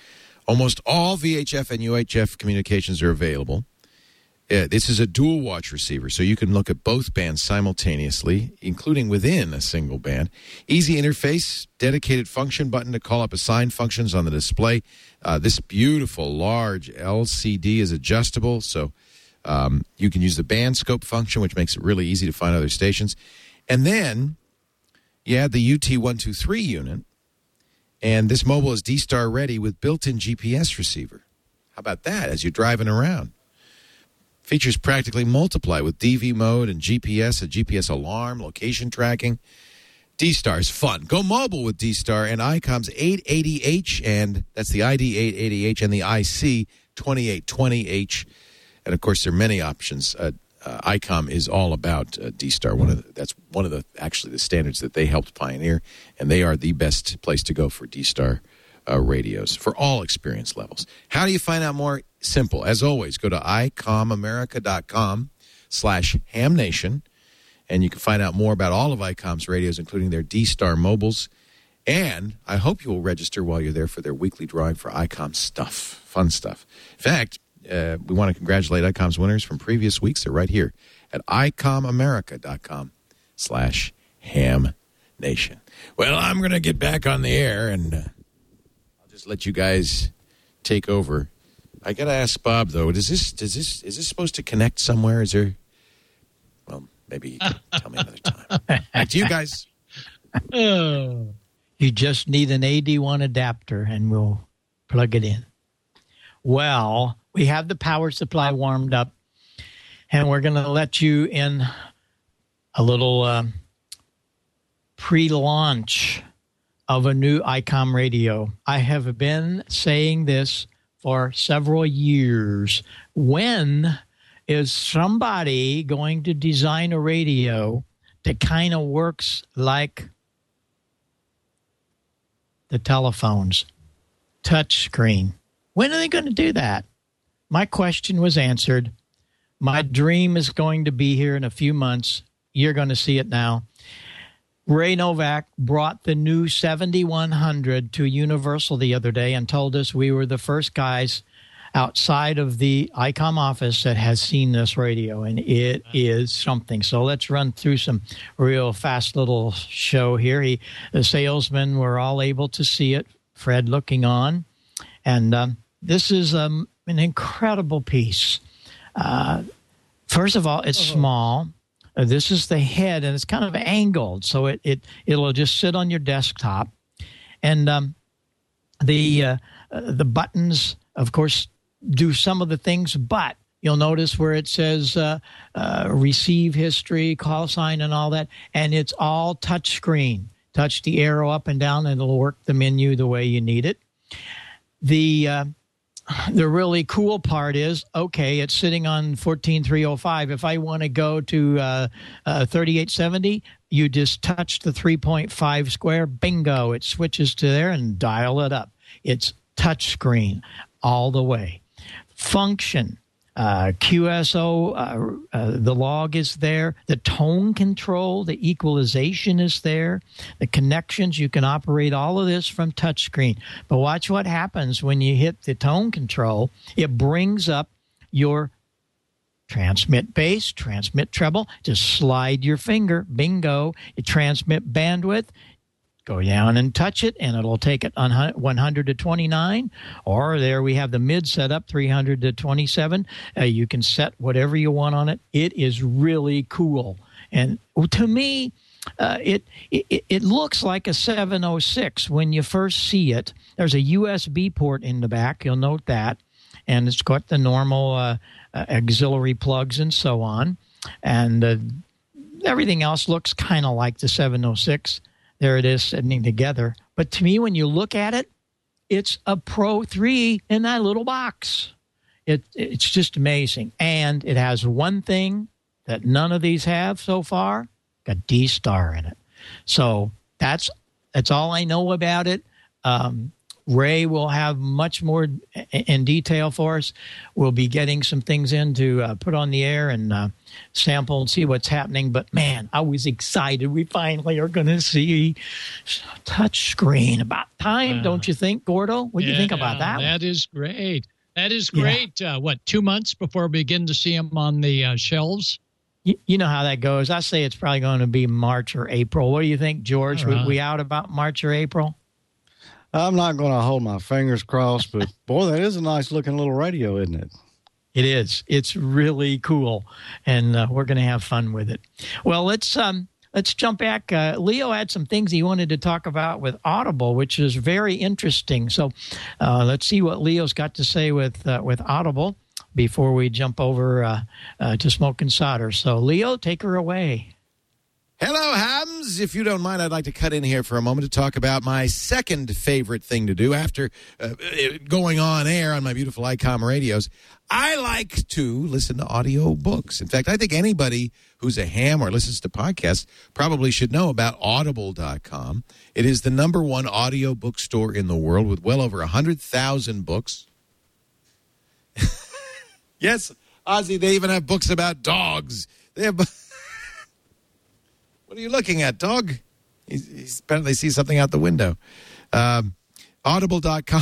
Almost all V H F and U H F communications are available. Uh, this is a dual watch receiver, so you can look at both bands simultaneously, including within a single band. Easy interface, dedicated function button to call up assigned functions on the display. Uh, this beautiful large L C D is adjustable, so um, you can use the band scope function, which makes it really easy to find other stations. And then you add the U T one twenty-three unit, and this mobile is D-Star ready with built-in G P S receiver. How about that as you're driving around? Features practically multiply with D V mode and G P S, a G P S alarm, location tracking. D-Star is fun. Go mobile with D-Star and ICOM's eight eighty H, and that's the I D eight eighty H and the I C twenty-eight twenty H. And, of course, there are many options. Uh, uh, ICOM is all about uh, D-Star. One of the, that's one of the, actually, the standards that they helped pioneer, and they are the best place to go for D-Star uh, radios for all experience levels. How do you find out more? Simple. As always, go to icomamerica.com slash hamnation, and you can find out more about all of ICOM's radios, including their D-Star mobiles. And I hope you will register while you're there for their weekly drawing for ICOM stuff, fun stuff. In fact, uh, we want to congratulate ICOM's winners from previous weeks. They're right here at icomamerica.com slash hamnation. Well, I'm going to get back on the air, and uh, I'll just let you guys take over. I got to ask Bob, though, does this, does this, is this supposed to connect somewhere? Is there, well, maybe you can tell me another time. Back to you guys. Oh. You just need an A D one adapter, and we'll plug it in. Well, we have the power supply warmed up, and we're going to let you in a little uh, pre-launch of a new ICOM radio. I have been saying this for several years. When is somebody going to design a radio that kind of works like the telephones, touch screen? When are they going to do that? My question was answered. My dream is going to be here in a few months. You're going to see it now. Ray Novak brought the new seventy-one hundred to Universal the other day and told us we were the first guys outside of the ICOM office that has seen this radio, and it is something. So let's run through some real fast little show here. He, the salesmen were all able to see it, Fred looking on, and um, this is um, an incredible piece. Uh, first of all, it's small. Uh, this is the head, and it's kind of angled, so it, it, it'll just sit on your desktop. And um, the uh, uh, the buttons, of course, do some of the things, but you'll notice where it says uh, uh, receive history, call sign, and all that, and it's all touch screen. Touch the arrow up and down, and it'll work the menu the way you need it. The uh, the really cool part is, okay, it's sitting on fourteen three oh five. If I want to go to uh, uh, thirty-eight seventy, you just touch the three point five square, bingo, it switches to there and dial it up. It's touch screen all the way. Function, uh, Q S O, uh, uh, the log is there. The tone control, the equalization is there. The connections, you can operate all of this from touchscreen. But watch what happens when you hit the tone control. It brings up your transmit bass, transmit treble. Just slide your finger, bingo. You transmit bandwidth. Go down and touch it, and it'll take it on one hundred to twenty-nine. Or there we have the mid setup, three hundred to twenty-seven. Uh, you can set whatever you want on it. It is really cool. And to me, uh, it, it it looks like a seven oh six when you first see it. There's a U S B port in the back. You'll note that. And it's got the normal uh, uh, auxiliary plugs and so on. And uh, everything else looks kind of like the seven oh six. There it is sitting together. But to me, when you look at it, it's a Pro three in that little box. It, it's just amazing. And it has one thing that none of these have so far, got D-Star in it. So that's that's all I know about it. Um, Ray will have much more in detail for us. We'll be getting some things in to uh, put on the air and uh, sample and see what's happening. But, man, I was excited. We finally are going to see touch screen. About time, uh, don't you think, Gordo? What do yeah, you think about that? That is great. That is great. Yeah. Uh, what, two months before we begin to see them on the uh, shelves? You, you know how that goes. I say it's probably going to be March or April. What do you think, George? Right. We, we out about March or April? I'm not going to hold my fingers crossed, but boy, that is a nice looking little radio, isn't it? It is. It's really cool, and uh, we're going to have fun with it. Well, let's um, let's jump back. Uh, Leo had some things he wanted to talk about with Audible, which is very interesting. So uh, let's see what Leo's got to say with uh, with Audible before we jump over uh, uh, to Smoking Solder. So, Leo, take her away. Hello, hams. If you don't mind, I'd like to cut in here for a moment to talk about my second favorite thing to do after uh, going on air on my beautiful I COM radios. I like to listen to audio books. In fact, I think anybody who's a ham or listens to podcasts probably should know about audible dot com. It is the number one audio bookstore in the world with well over one hundred thousand books. Yes, Ozzy, they even have books about dogs. They have... What are you looking at, dog? He's, he's apparently sees something out the window. Um, audible dot com.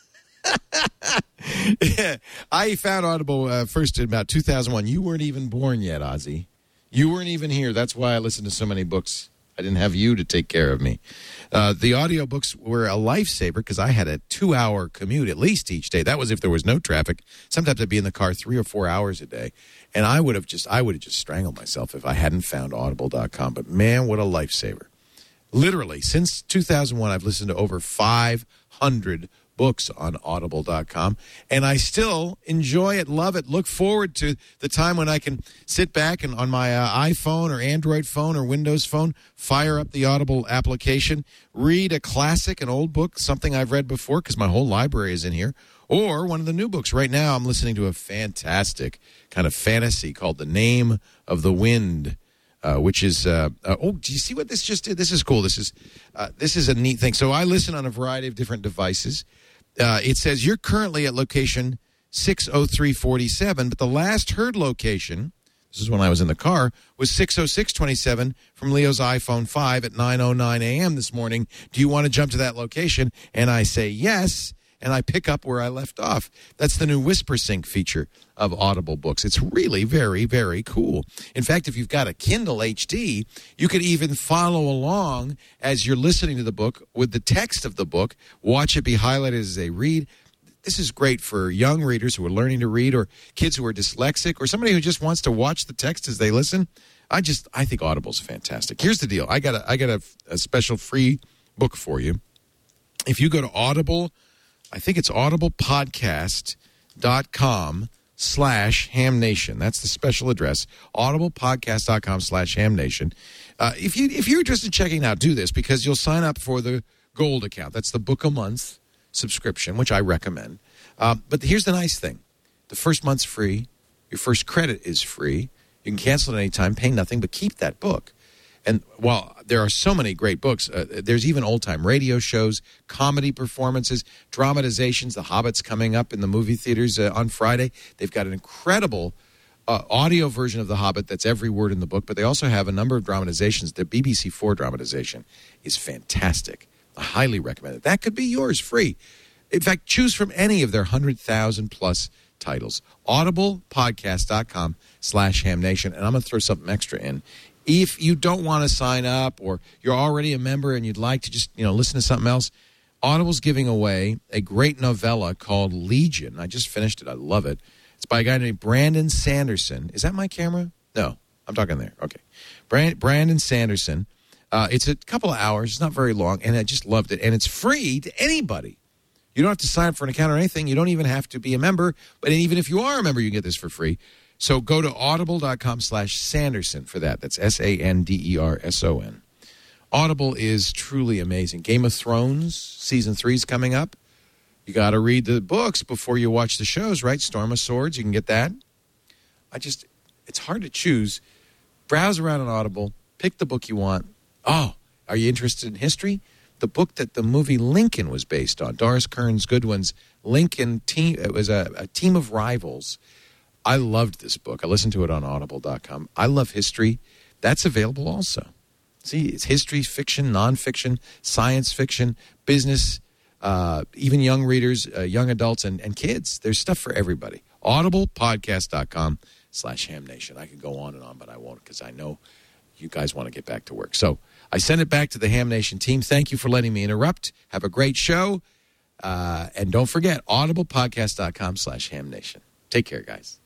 Yeah, I found Audible uh, first in about two thousand one. You weren't even born yet, Ozzy. You weren't even here. That's why I listened to so many books. I didn't have you to take care of me. Uh, the audiobooks were a lifesaver because I had a two-hour commute at least each day. That was if there was no traffic. Sometimes I'd be in the car three or four hours a day. And I would have just I would have just strangled myself if I hadn't found audible dot com. But, man, what a lifesaver. Literally, since two thousand one, I've listened to over five hundred books on audible dot com, and I still enjoy it, love it, look forward to the time when I can sit back and on my uh, iPhone or Android phone or Windows phone, fire up the Audible application, read a classic, an old book, something I've read before because my whole library is in here, or one of the new books. Right now I'm listening to a fantastic kind of fantasy called The Name of the Wind, Uh, which is, uh, uh, oh, do you see what this just did? This is cool. This is uh, this is a neat thing. So I listen on a variety of different devices. Uh, it says you're currently at location six oh three forty-seven, but the last heard location, this is when I was in the car, was six oh six twenty-seven from Leo's iPhone five at nine oh nine a.m. this morning. Do you want to jump to that location? And I say yes, and I pick up where I left off. That's the new Whisper Sync feature of Audible books. It's really very, very cool. In fact, if you've got a Kindle H D, you could even follow along as you're listening to the book with the text of the book. Watch it be highlighted as they read. This is great for young readers who are learning to read, or kids who are dyslexic, or somebody who just wants to watch the text as they listen. I just, I think Audible's fantastic. Here's the deal. I got a, I got a, a special free book for you. If you go to Audible, I think it's audiblepodcast.com slash hamnation. That's the special address, audiblepodcast.com slash hamnation. Uh, if, you, if you're interested in checking it out, do this, because you'll sign up for the gold account. That's the book a month subscription, which I recommend. Uh, but here's the nice thing. The first month's free. Your first credit is free. You can cancel it anytime, pay nothing, but keep that book. And while there are so many great books, uh, there's even old-time radio shows, comedy performances, dramatizations. The Hobbit's coming up in the movie theaters uh, on Friday. They've got an incredible uh, audio version of The Hobbit that's every word in the book, but they also have a number of dramatizations. The B B C four dramatization is fantastic. I highly recommend it. That could be yours free. In fact, choose from any of their one hundred thousand plus titles. audiblepodcast.com slash hamnation. And I'm going to throw something extra in. If you don't want to sign up, or you're already a member and you'd like to just, you know, listen to something else, Audible's giving away a great novella called Legion. I just finished it. I love it. It's by a guy named Brandon Sanderson. Is that my camera? No, I'm talking there. Okay. Brand, Brandon Sanderson. Uh, it's a couple of hours. It's not very long, and I just loved it. And it's free to anybody. You don't have to sign up for an account or anything. You don't even have to be a member. But even if you are a member, you can get this for free. So go to audible.com slash Sanderson for that. That's S A N D E R S O N. Audible is truly amazing. Game of Thrones, season three is coming up. You got to read the books before you watch the shows, right? Storm of Swords, you can get that. I just, it's hard to choose. Browse around on Audible. Pick the book you want. Oh, are you interested in history? the book that the movie Lincoln was based on. Doris Kearns Goodwin's Lincoln team. It was a, a team of rivals. I loved this book. I listened to it on audible dot com. I love history. That's available also. See, it's history, fiction, nonfiction, science fiction, business, uh, even young readers, uh, young adults, and, and kids. There's stuff for everybody. audible podcast dot com slash ham nation. I could go on and on, but I won't because I know you guys want to get back to work. So I send it back to the Ham Nation team. Thank you for letting me interrupt. Have a great show. Uh, and don't forget, audible podcast dot com slash ham nation. Take care, guys.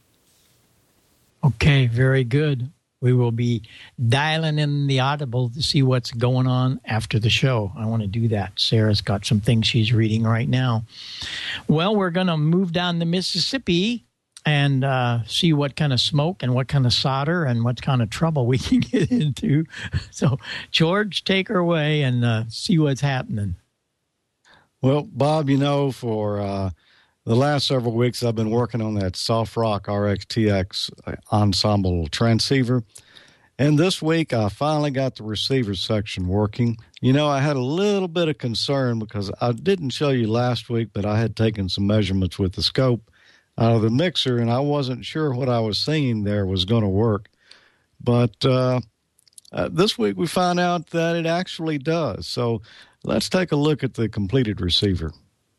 Okay, very good. We will be dialing in the Audible to see what's going on after the show. I want to do that. Sarah's got some things she's reading right now. Well, we're going to move down the Mississippi and uh, see what kind of smoke and what kind of solder and what kind of trouble we can get into. So, George, take her away and uh, see what's happening. Well, Bob, you know, for uh, the last several weeks, I've been working on that Soft Rock R X T X ensemble transceiver. And this week, I finally got the receiver section working. You know, I had a little bit of concern because I didn't show you last week, but I had taken some measurements with the scope out of the mixer, and I wasn't sure what I was seeing there was going to work. But uh, uh, this week, we found out that it actually does. So let's take a look at the completed receiver.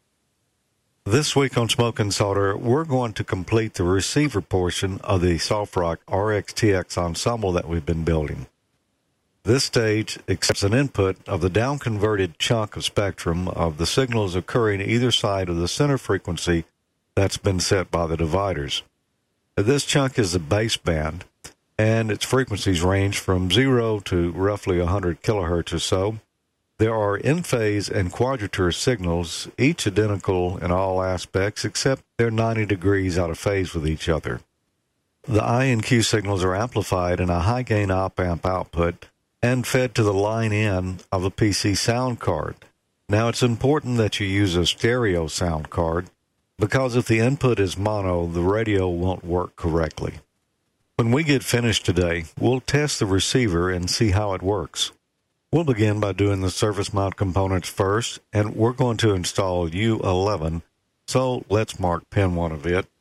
This week on Smoke and Solder, we're going to complete the receiver portion of the Soft Rock R X T X ensemble that we've been building. This stage accepts an input of the down-converted chunk of spectrum of the signals occurring either side of the center frequency that's been set by the dividers. This chunk is the baseband, and its frequencies range from zero to roughly one hundred kilohertz or so. There are in-phase and quadrature signals, each identical in all aspects, except they're ninety degrees out of phase with each other. The I and Q signals are amplified in a high-gain op-amp output and fed to the line-in of a P C sound card. Now, it's important that you use a stereo sound card, because if the input is mono, the radio won't work correctly. When we get finished today, we'll test the receiver and see how it works. We'll begin by doing the surface mount components first, and we're going to install U eleven, so let's mark pin one of it.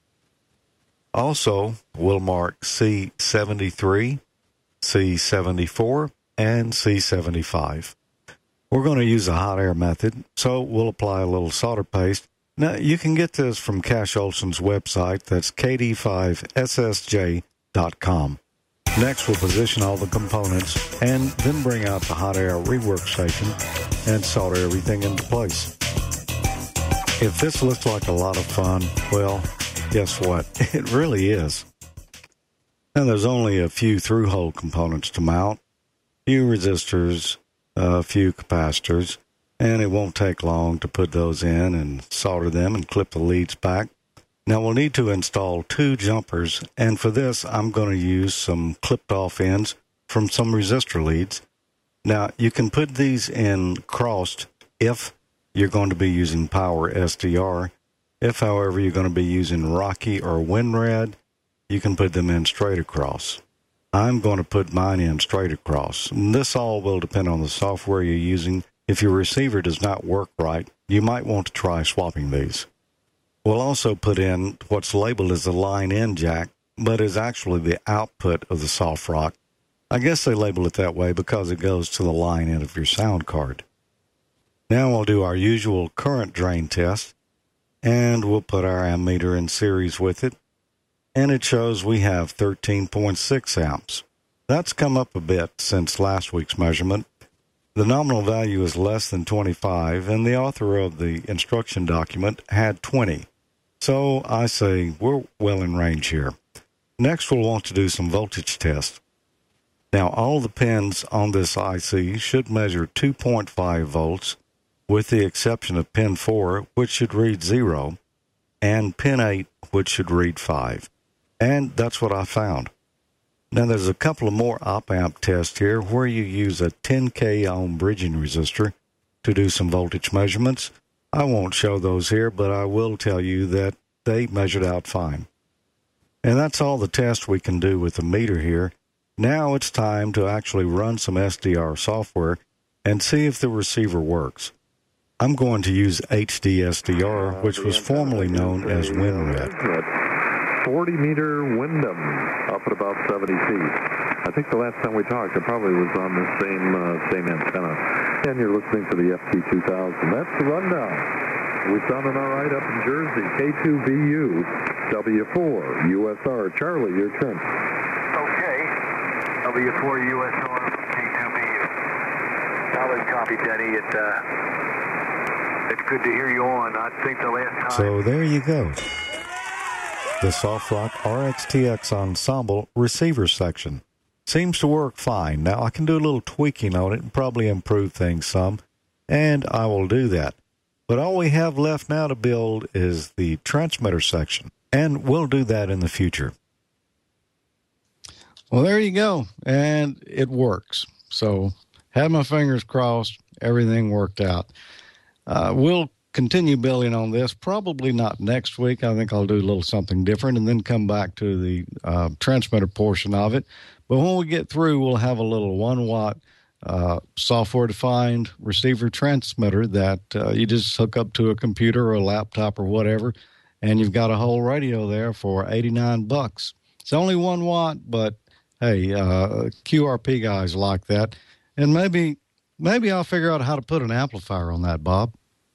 Also, we'll mark C seventy-three, C seventy-four, and C seventy-five. We're going to use a hot air method, so we'll apply a little solder paste. Now, you can get this from Cash Olson's website, that's K D five S S J dot com. Next, we'll position all the components and then bring out the hot air rework station and solder everything into place. If this looks like a lot of fun, well, guess what? It really is. And there's only a few through-hole components to mount, a few resistors, a few capacitors, and it won't take long to put those in and solder them and clip the leads back. Now, we'll need to install two jumpers, and for this, I'm going to use some clipped-off ends from some resistor leads. Now, you can put these in crossed if you're going to be using power S D R. If, however, you're going to be using Rocky or WinRed, you can put them in straight across. I'm going to put mine in straight across. And this all will depend on the software you're using. If your receiver does not work right, you might want to try swapping these. We'll also put in what's labeled as the line-in jack, but is actually the output of the Soft Rock. I guess they label it that way because it goes to the line-in of your sound card. Now we'll do our usual current drain test, and we'll put our ammeter in series with it, and it shows we have thirteen point six amps. That's come up a bit since last week's measurement. The nominal value is less than twenty-five, and the author of the instruction document had twenty. So I say we're well in range here. Next, we'll want to do some voltage tests. Now, all the pins on this I C should measure two point five volts, with the exception of pin four, which should read zero, and pin eight, which should read five. And that's what I found. Now, there's a couple of more op-amp tests here where you use a ten K ohm bridging resistor to do some voltage measurements. I won't show those here, but I will tell you that they measured out fine. And that's all the tests we can do with the meter here. Now it's time to actually run some S D R software and see if the receiver works. I'm going to use H D S D R, which was formerly known as WinRed. forty meter Wyndham up at about seventy feet. I think the last time we talked, it probably was on the same uh, same antenna. And you're listening to the F T two thousand. That's the rundown. We've done it all right up in Jersey. K two V U, W four, U S R. Charlie, your turn. Okay. W four U S R, K two V U. Solid copy, Denny. It, uh, it's good to hear you on. I think the last time... So there you go. The SoftRock R X T X Ensemble receiver section. Seems to work fine. Now, I can do a little tweaking on it and probably improve things some, and I will do that. But all we have left now to build is the transmitter section, and we'll do that in the future. Well, there you go, and it works. So, had my fingers crossed, everything worked out. Uh, we'll continue building on this, probably not next week. I think I'll do a little something different and then come back to the uh, transmitter portion of it. But when we get through, we'll have a little one-watt uh, software-defined receiver transmitter that uh, you just hook up to a computer or a laptop or whatever, and you've got a whole radio there for eighty-nine bucks. It's only one watt, but, hey, uh, Q R P guys like that. And maybe maybe I'll figure out how to put an amplifier on that, Bob.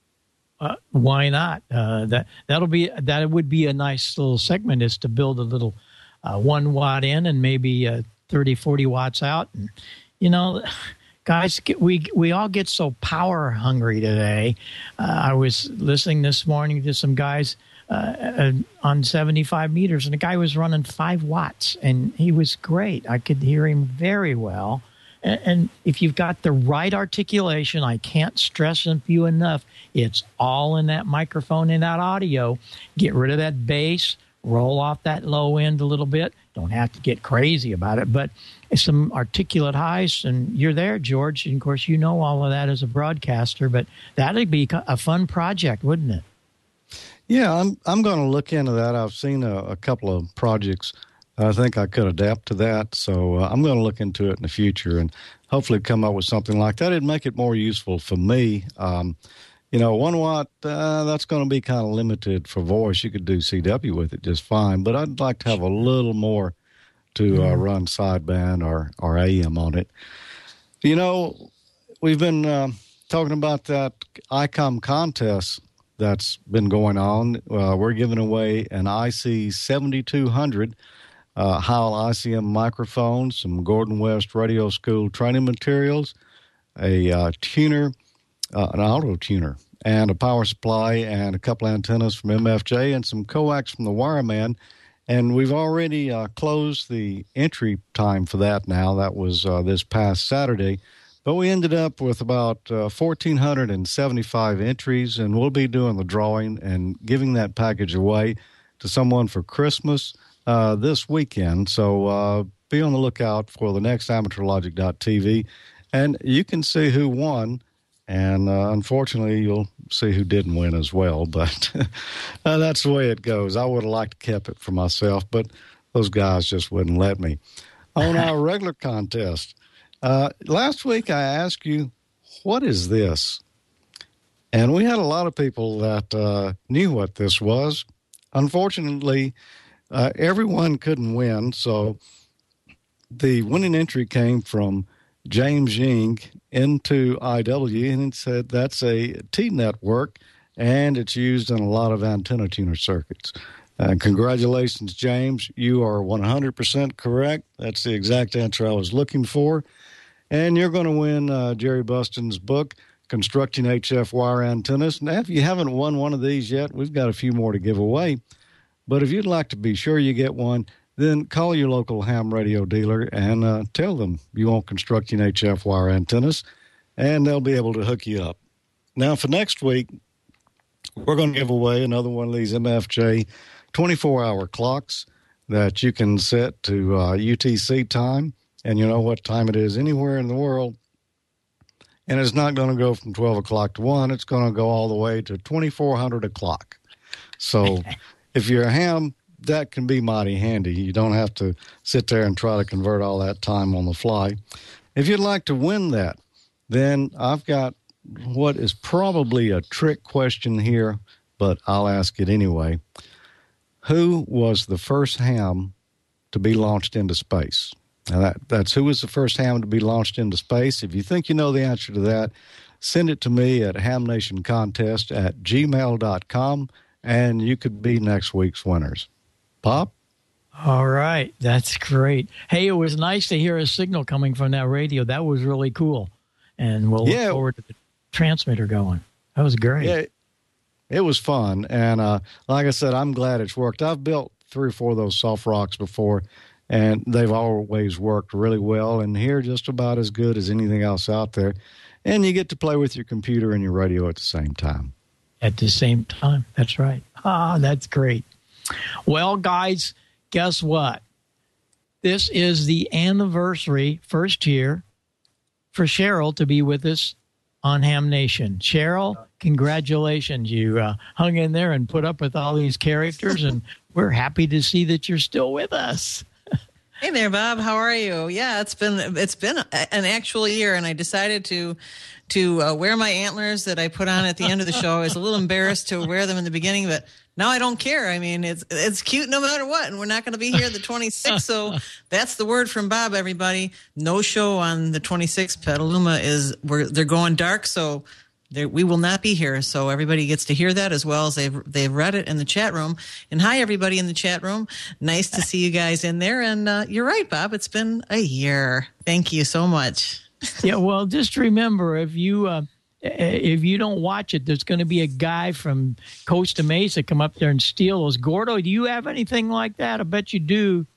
Uh, why not? Uh, that that'll be that would be a nice little segment, is to build a little uh, one watt in and maybe uh, thirty, forty watts out. And you know, guys, we we all get so power hungry today. Uh, I was listening this morning to some guys uh, on seventy-five meters, and the guy was running five watts, and he was great. I could hear him very well. And if you've got the right articulation, I can't stress you enough, it's all in that microphone and that audio. Get rid of that bass, roll off that low end a little bit. Don't have to get crazy about it, but some articulate highs, and you're there, George. And, of course, you know all of that as a broadcaster, but that would be a fun project, wouldn't it? Yeah, I'm I'm going to look into that. I've seen a, a couple of projects I think I could adapt to that, so uh, I'm going to look into it in the future and hopefully come up with something like that. It'd make it more useful for me. Um, you know, one watt, uh, that's going to be kind of limited for voice. You could do C W with it just fine, but I'd like to have a little more to uh, run sideband or, or A M on it. You know, we've been uh, talking about that I COM contest that's been going on. Uh, we're giving away an I C seventy-two hundred Uh, Howell I C M microphone, some Gordon West Radio School training materials, a uh, tuner, uh, an auto tuner, and a power supply, and a couple antennas from M F J, and some coax from the Wireman. And we've already uh, closed the entry time for that now. That was uh, this past Saturday. But we ended up with about uh, one thousand four hundred seventy-five entries, and we'll be doing the drawing and giving that package away to someone for Christmas Uh, this weekend. So uh, be on the lookout for the next amateur logic dot t v, and you can see who won, and uh, unfortunately you'll see who didn't win as well, but uh, that's the way it goes. I would have liked to keep it for myself, but those guys just wouldn't let me. On our regular contest, uh, last week I asked you, what is this? And we had a lot of people that uh, knew what this was. Unfortunately, Uh, everyone couldn't win, so the winning entry came from James Ying into I W, and it said that's a T-network, and it's used in a lot of antenna tuner circuits. Uh, congratulations, James. You are one hundred percent correct. That's the exact answer I was looking for. And you're going to win uh, Jerry Buston's book, Constructing H F Wire Antennas. Now, if you haven't won one of these yet, we've got a few more to give away. But if you'd like to be sure you get one, then call your local ham radio dealer and uh, tell them you want Constructing H F Wire Antennas, and they'll be able to hook you up. Now, for next week, we're going to give away another one of these M F J twenty-four hour clocks that you can set to uh, U T C time, and you know what time it is anywhere in the world. And it's not going to go from twelve o'clock to one. It's going to go all the way to twenty-four hundred o'clock. So if you're a ham, that can be mighty handy. You don't have to sit there and try to convert all that time on the fly. If you'd like to win that, then I've got what is probably a trick question here, but I'll ask it anyway. Who was the first ham to be launched into space? Now that, that's who was the first ham to be launched into space. If you think you know the answer to that, send it to me at hamnationcontest at gmail dot com, and you could be next week's winners. Bob? All right. That's great. Hey, it was nice to hear a signal coming from that radio. That was really cool. And we'll yeah. look forward to the transmitter going. That was great. Yeah, it was fun. And uh, like I said, I'm glad it's worked. I've built three or four of those soft rocks before, and they've always worked really well. And here, just about as good as anything else out there. And you get to play with your computer and your radio at the same time. At the same time. That's right. Ah, that's great. Well, guys, guess what? This is the anniversary, first year, for Cheryl to be with us on Ham Nation. Cheryl, congratulations. You uh, hung in there and put up with all these characters, and we're happy to see that you're still with us. Hey there, Bob. How are you? Yeah, it's been it's been an actual year, and I decided to to uh, wear my antlers that I put on at the end of the show. I was a little embarrassed to wear them in the beginning, but now I don't care. I mean, it's it's cute no matter what, and we're not going to be here the twenty-sixth, so that's the word from Bob, everybody. No show on the twenty-sixth. Petaluma is we're they're going dark, so we will not be here. So everybody gets to hear that, as well as they've they've read it in the chat room. And hi, everybody in the chat room. Nice to see you guys in there. And uh, you're right, Bob. It's been a year. Thank you so much. Yeah, well, just remember, if you uh, if you don't watch it, there's going to be a guy from Costa Mesa come up there and steal those. Gordo, do you have anything like that? I bet you do.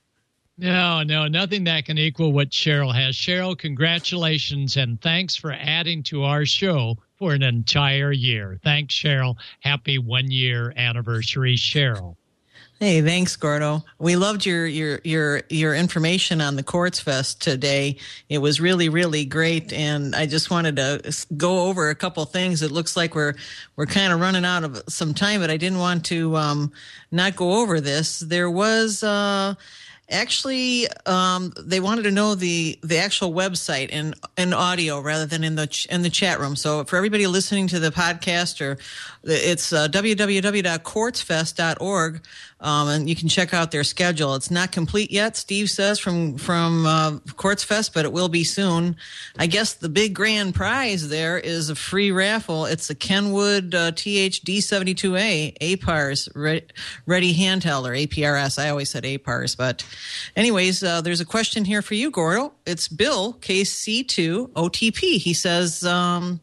No, no, nothing that can equal what Cheryl has. Cheryl, congratulations, and thanks for adding to our show for an entire year. Thanks, Cheryl. Happy one-year anniversary, Cheryl. Hey, thanks, Gordo. We loved your your your your information on the Quartz Fest today. It was really, really great, and I just wanted to go over a couple things. It looks like we're we're kind of running out of some time, but I didn't want to um, not go over this. There was. Uh, Actually, um, they wanted to know the, the actual website in, in audio rather than in the ch- in the chat room. So for everybody listening to the podcast, or it's uh, w w w dot quartz fest dot org, um, and you can check out their schedule. It's not complete yet, Steve says, from from uh, Quartz Fest, but it will be soon. I guess the big grand prize there is a free raffle. It's a Kenwood uh, T H D seventy-two A A P A R S re- ready handheld, or A P R S. I always said A P A R S, but anyways, uh, there's a question here for you, Gordo. It's Bill, K C two O T P. He says, um,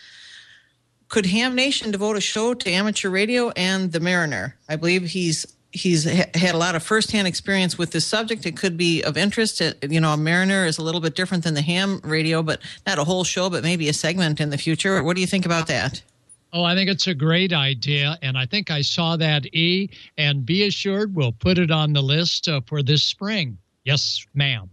could Ham Nation devote a show to amateur radio and the Mariner? I believe he's he's ha- had a lot of firsthand experience with this subject. It could be of interest. It, you know, a Mariner is a little bit different than the ham radio, but not a whole show, but maybe a segment in the future. What do you think about that? Oh, I think it's a great idea, and I think I saw that, E, and be assured we'll put it on the list uh, for this spring. Yes, ma'am.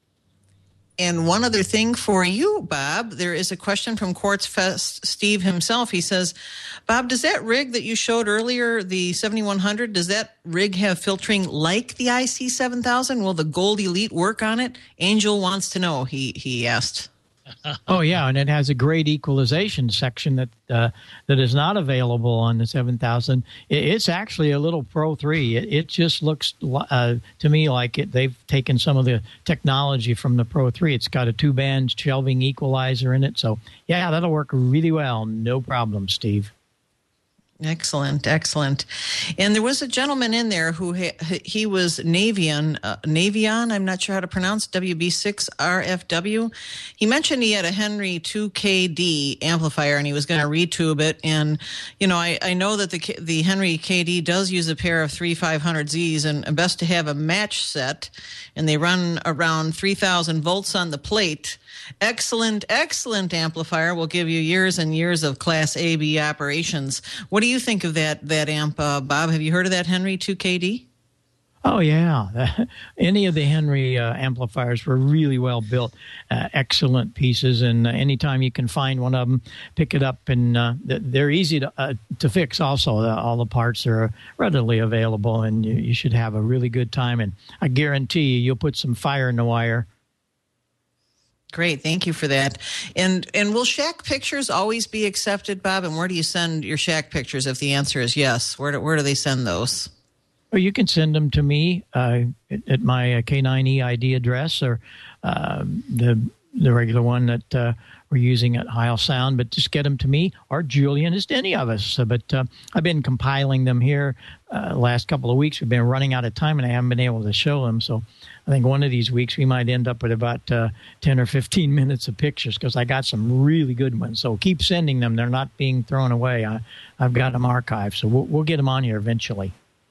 And one other thing for you, Bob, there is a question from Quartz Fest Steve himself. He says, Bob, does that rig that you showed earlier, the seventy-one hundred, does that rig have filtering like the I C seven thousand? Will the Gold Elite work on it? Angel wants to know, he, he asked. Oh, yeah, and it has a great equalization section that uh, that is not available on the seven thousand. It, it's actually a little Pro three. It, it just looks uh, to me like it, they've taken some of the technology from the Pro three. It's got a two-band shelving equalizer in it. So, yeah, that'll work really well. No problem, Steve. Excellent, excellent. And there was a gentleman in there who ha- he was Navion, uh, Navion, I'm not sure how to pronounce, W B six R F W. He mentioned he had a Henry two K D amplifier and he was going to retube it. And, you know, I, I know that the the Henry K D does use a pair of three five hundred Zs, and best to have a match set, and they run around three thousand volts on the plate. Excellent, excellent amplifier. Will give you years and years of Class A B operations. What do you think of that that amp, uh, Bob? Have you heard of that Henry two K D? Oh, yeah. Any of the Henry uh, amplifiers were really well built, uh, excellent pieces, and uh, anytime you can find one of them, pick it up, and uh, they're easy to uh, to fix also. Uh, all the parts are readily available, and you, you should have a really good time, and I guarantee you, you'll put some fire in the wire. Great, thank you for that. And and will shack pictures always be accepted, Bob? And where do you send your shack pictures if the answer is yes? Where do, where do they send those? Well, you can send them to me uh, at, at my K nine E I D address, or uh, the the regular one that uh, we're using at Heil Sound. But just get them to me or Julian, as to any of us. So, but uh, I've been compiling them here uh, the last couple of weeks. We've been running out of time, and I haven't been able to show them. So I think one of these weeks we might end up with about uh, ten or fifteen minutes of pictures, because I got some really good ones. So keep sending them. They're not being thrown away. I, I've got them archived. So we'll, we'll get them on here eventually.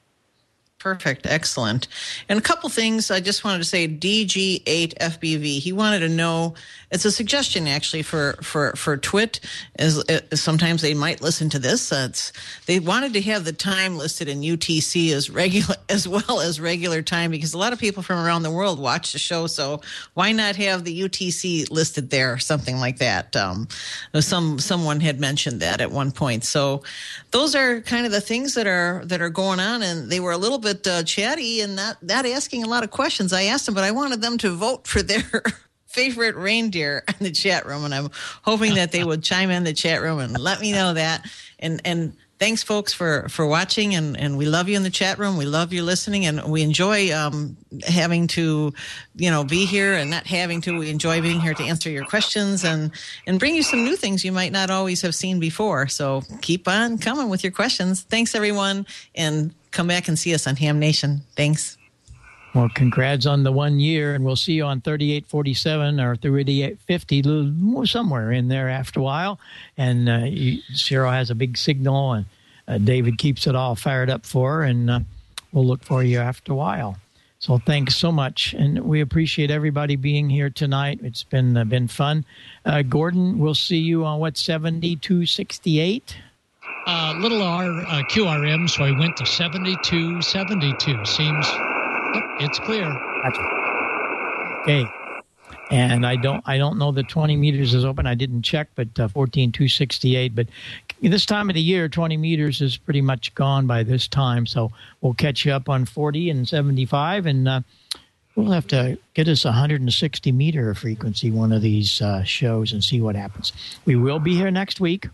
Perfect. Excellent. And a couple things I just wanted to say. D G eight F B V, he wanted to know, it's a suggestion actually for, for, for Twit, as, as sometimes they might listen to this. Uh, it's, they wanted to have the time listed in U T C as regular, as well as regular time, because a lot of people from around the world watch the show. So why not have the U T C listed there, something like that? Um, some, someone had mentioned that at one point. So those are kind of the things that are, that are going on. And they were a little bit Uh, chatty and not, not asking a lot of questions. I asked them, but I wanted them to vote for their favorite reindeer in the chat room, and I'm hoping that they would chime in the chat room and let me know that. And and thanks, folks, for, for watching, and, and we love you in the chat room. We love you listening, and we enjoy um, having to, you know, be here and not having to. We enjoy being here to answer your questions and, and bring you some new things you might not always have seen before. So keep on coming with your questions. Thanks, everyone, and come back and see us on Ham Nation. Thanks. Well, congrats on the one year, and we'll see you on thirty-eight forty-seven or thirty-eight fifty, somewhere in there after a while. And uh, you, Cheryl has a big signal, and uh, David keeps it all fired up for her, and uh, we'll look for you after a while. So thanks so much, and we appreciate everybody being here tonight. It's been uh, been fun. Uh, Gordon, we'll see you on, what, seventy-two sixty-eight? Uh, little R, uh, Q R M, so I went to seventy-two seventy-two. Seems, yep, it's clear. Gotcha. Okay. And I don't I don't know that twenty meters is open. I didn't check, but uh, fourteen two sixty-eight. But this time of the year, twenty meters is pretty much gone by this time. So we'll catch you up on forty and seventy-five, and uh, we'll have to get us a one hundred sixty meter frequency one of these uh, shows and see what happens. We will be here next week.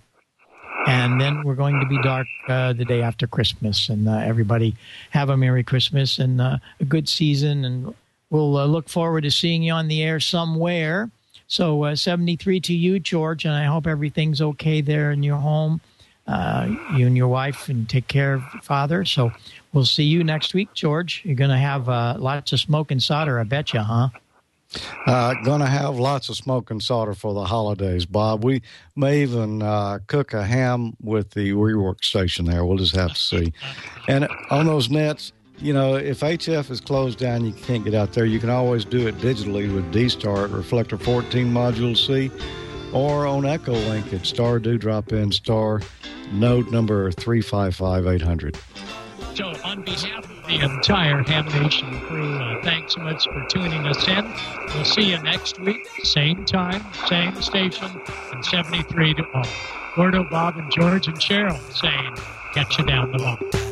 And then we're going to be dark uh, the day after Christmas. And uh, everybody have a Merry Christmas and uh, a good season. And we'll uh, look forward to seeing you on the air somewhere. So uh, seventy-three to you, George, and I hope everything's okay there in your home, uh, you and your wife, and take care of your father. So we'll see you next week, George. You're going to have uh, lots of smoke and solder, I bet you, huh? Uh, going to have lots of smoke and solder for the holidays, Bob. We may even uh, cook a ham with the rework station there. We'll just have to see. And on those nets, you know, if H F is closed down, you can't get out there, you can always do it digitally with D-Star at Reflector fourteen Module C, or on Echolink at Star Do Drop In Star node number three five five eight hundred. So on behalf of the entire Ham Nation crew, uh, thanks so much for tuning us in. We'll see you next week, same time, same station, and seventy-three to all. Gordo, Bob, and George, and Cheryl saying, catch you down the line.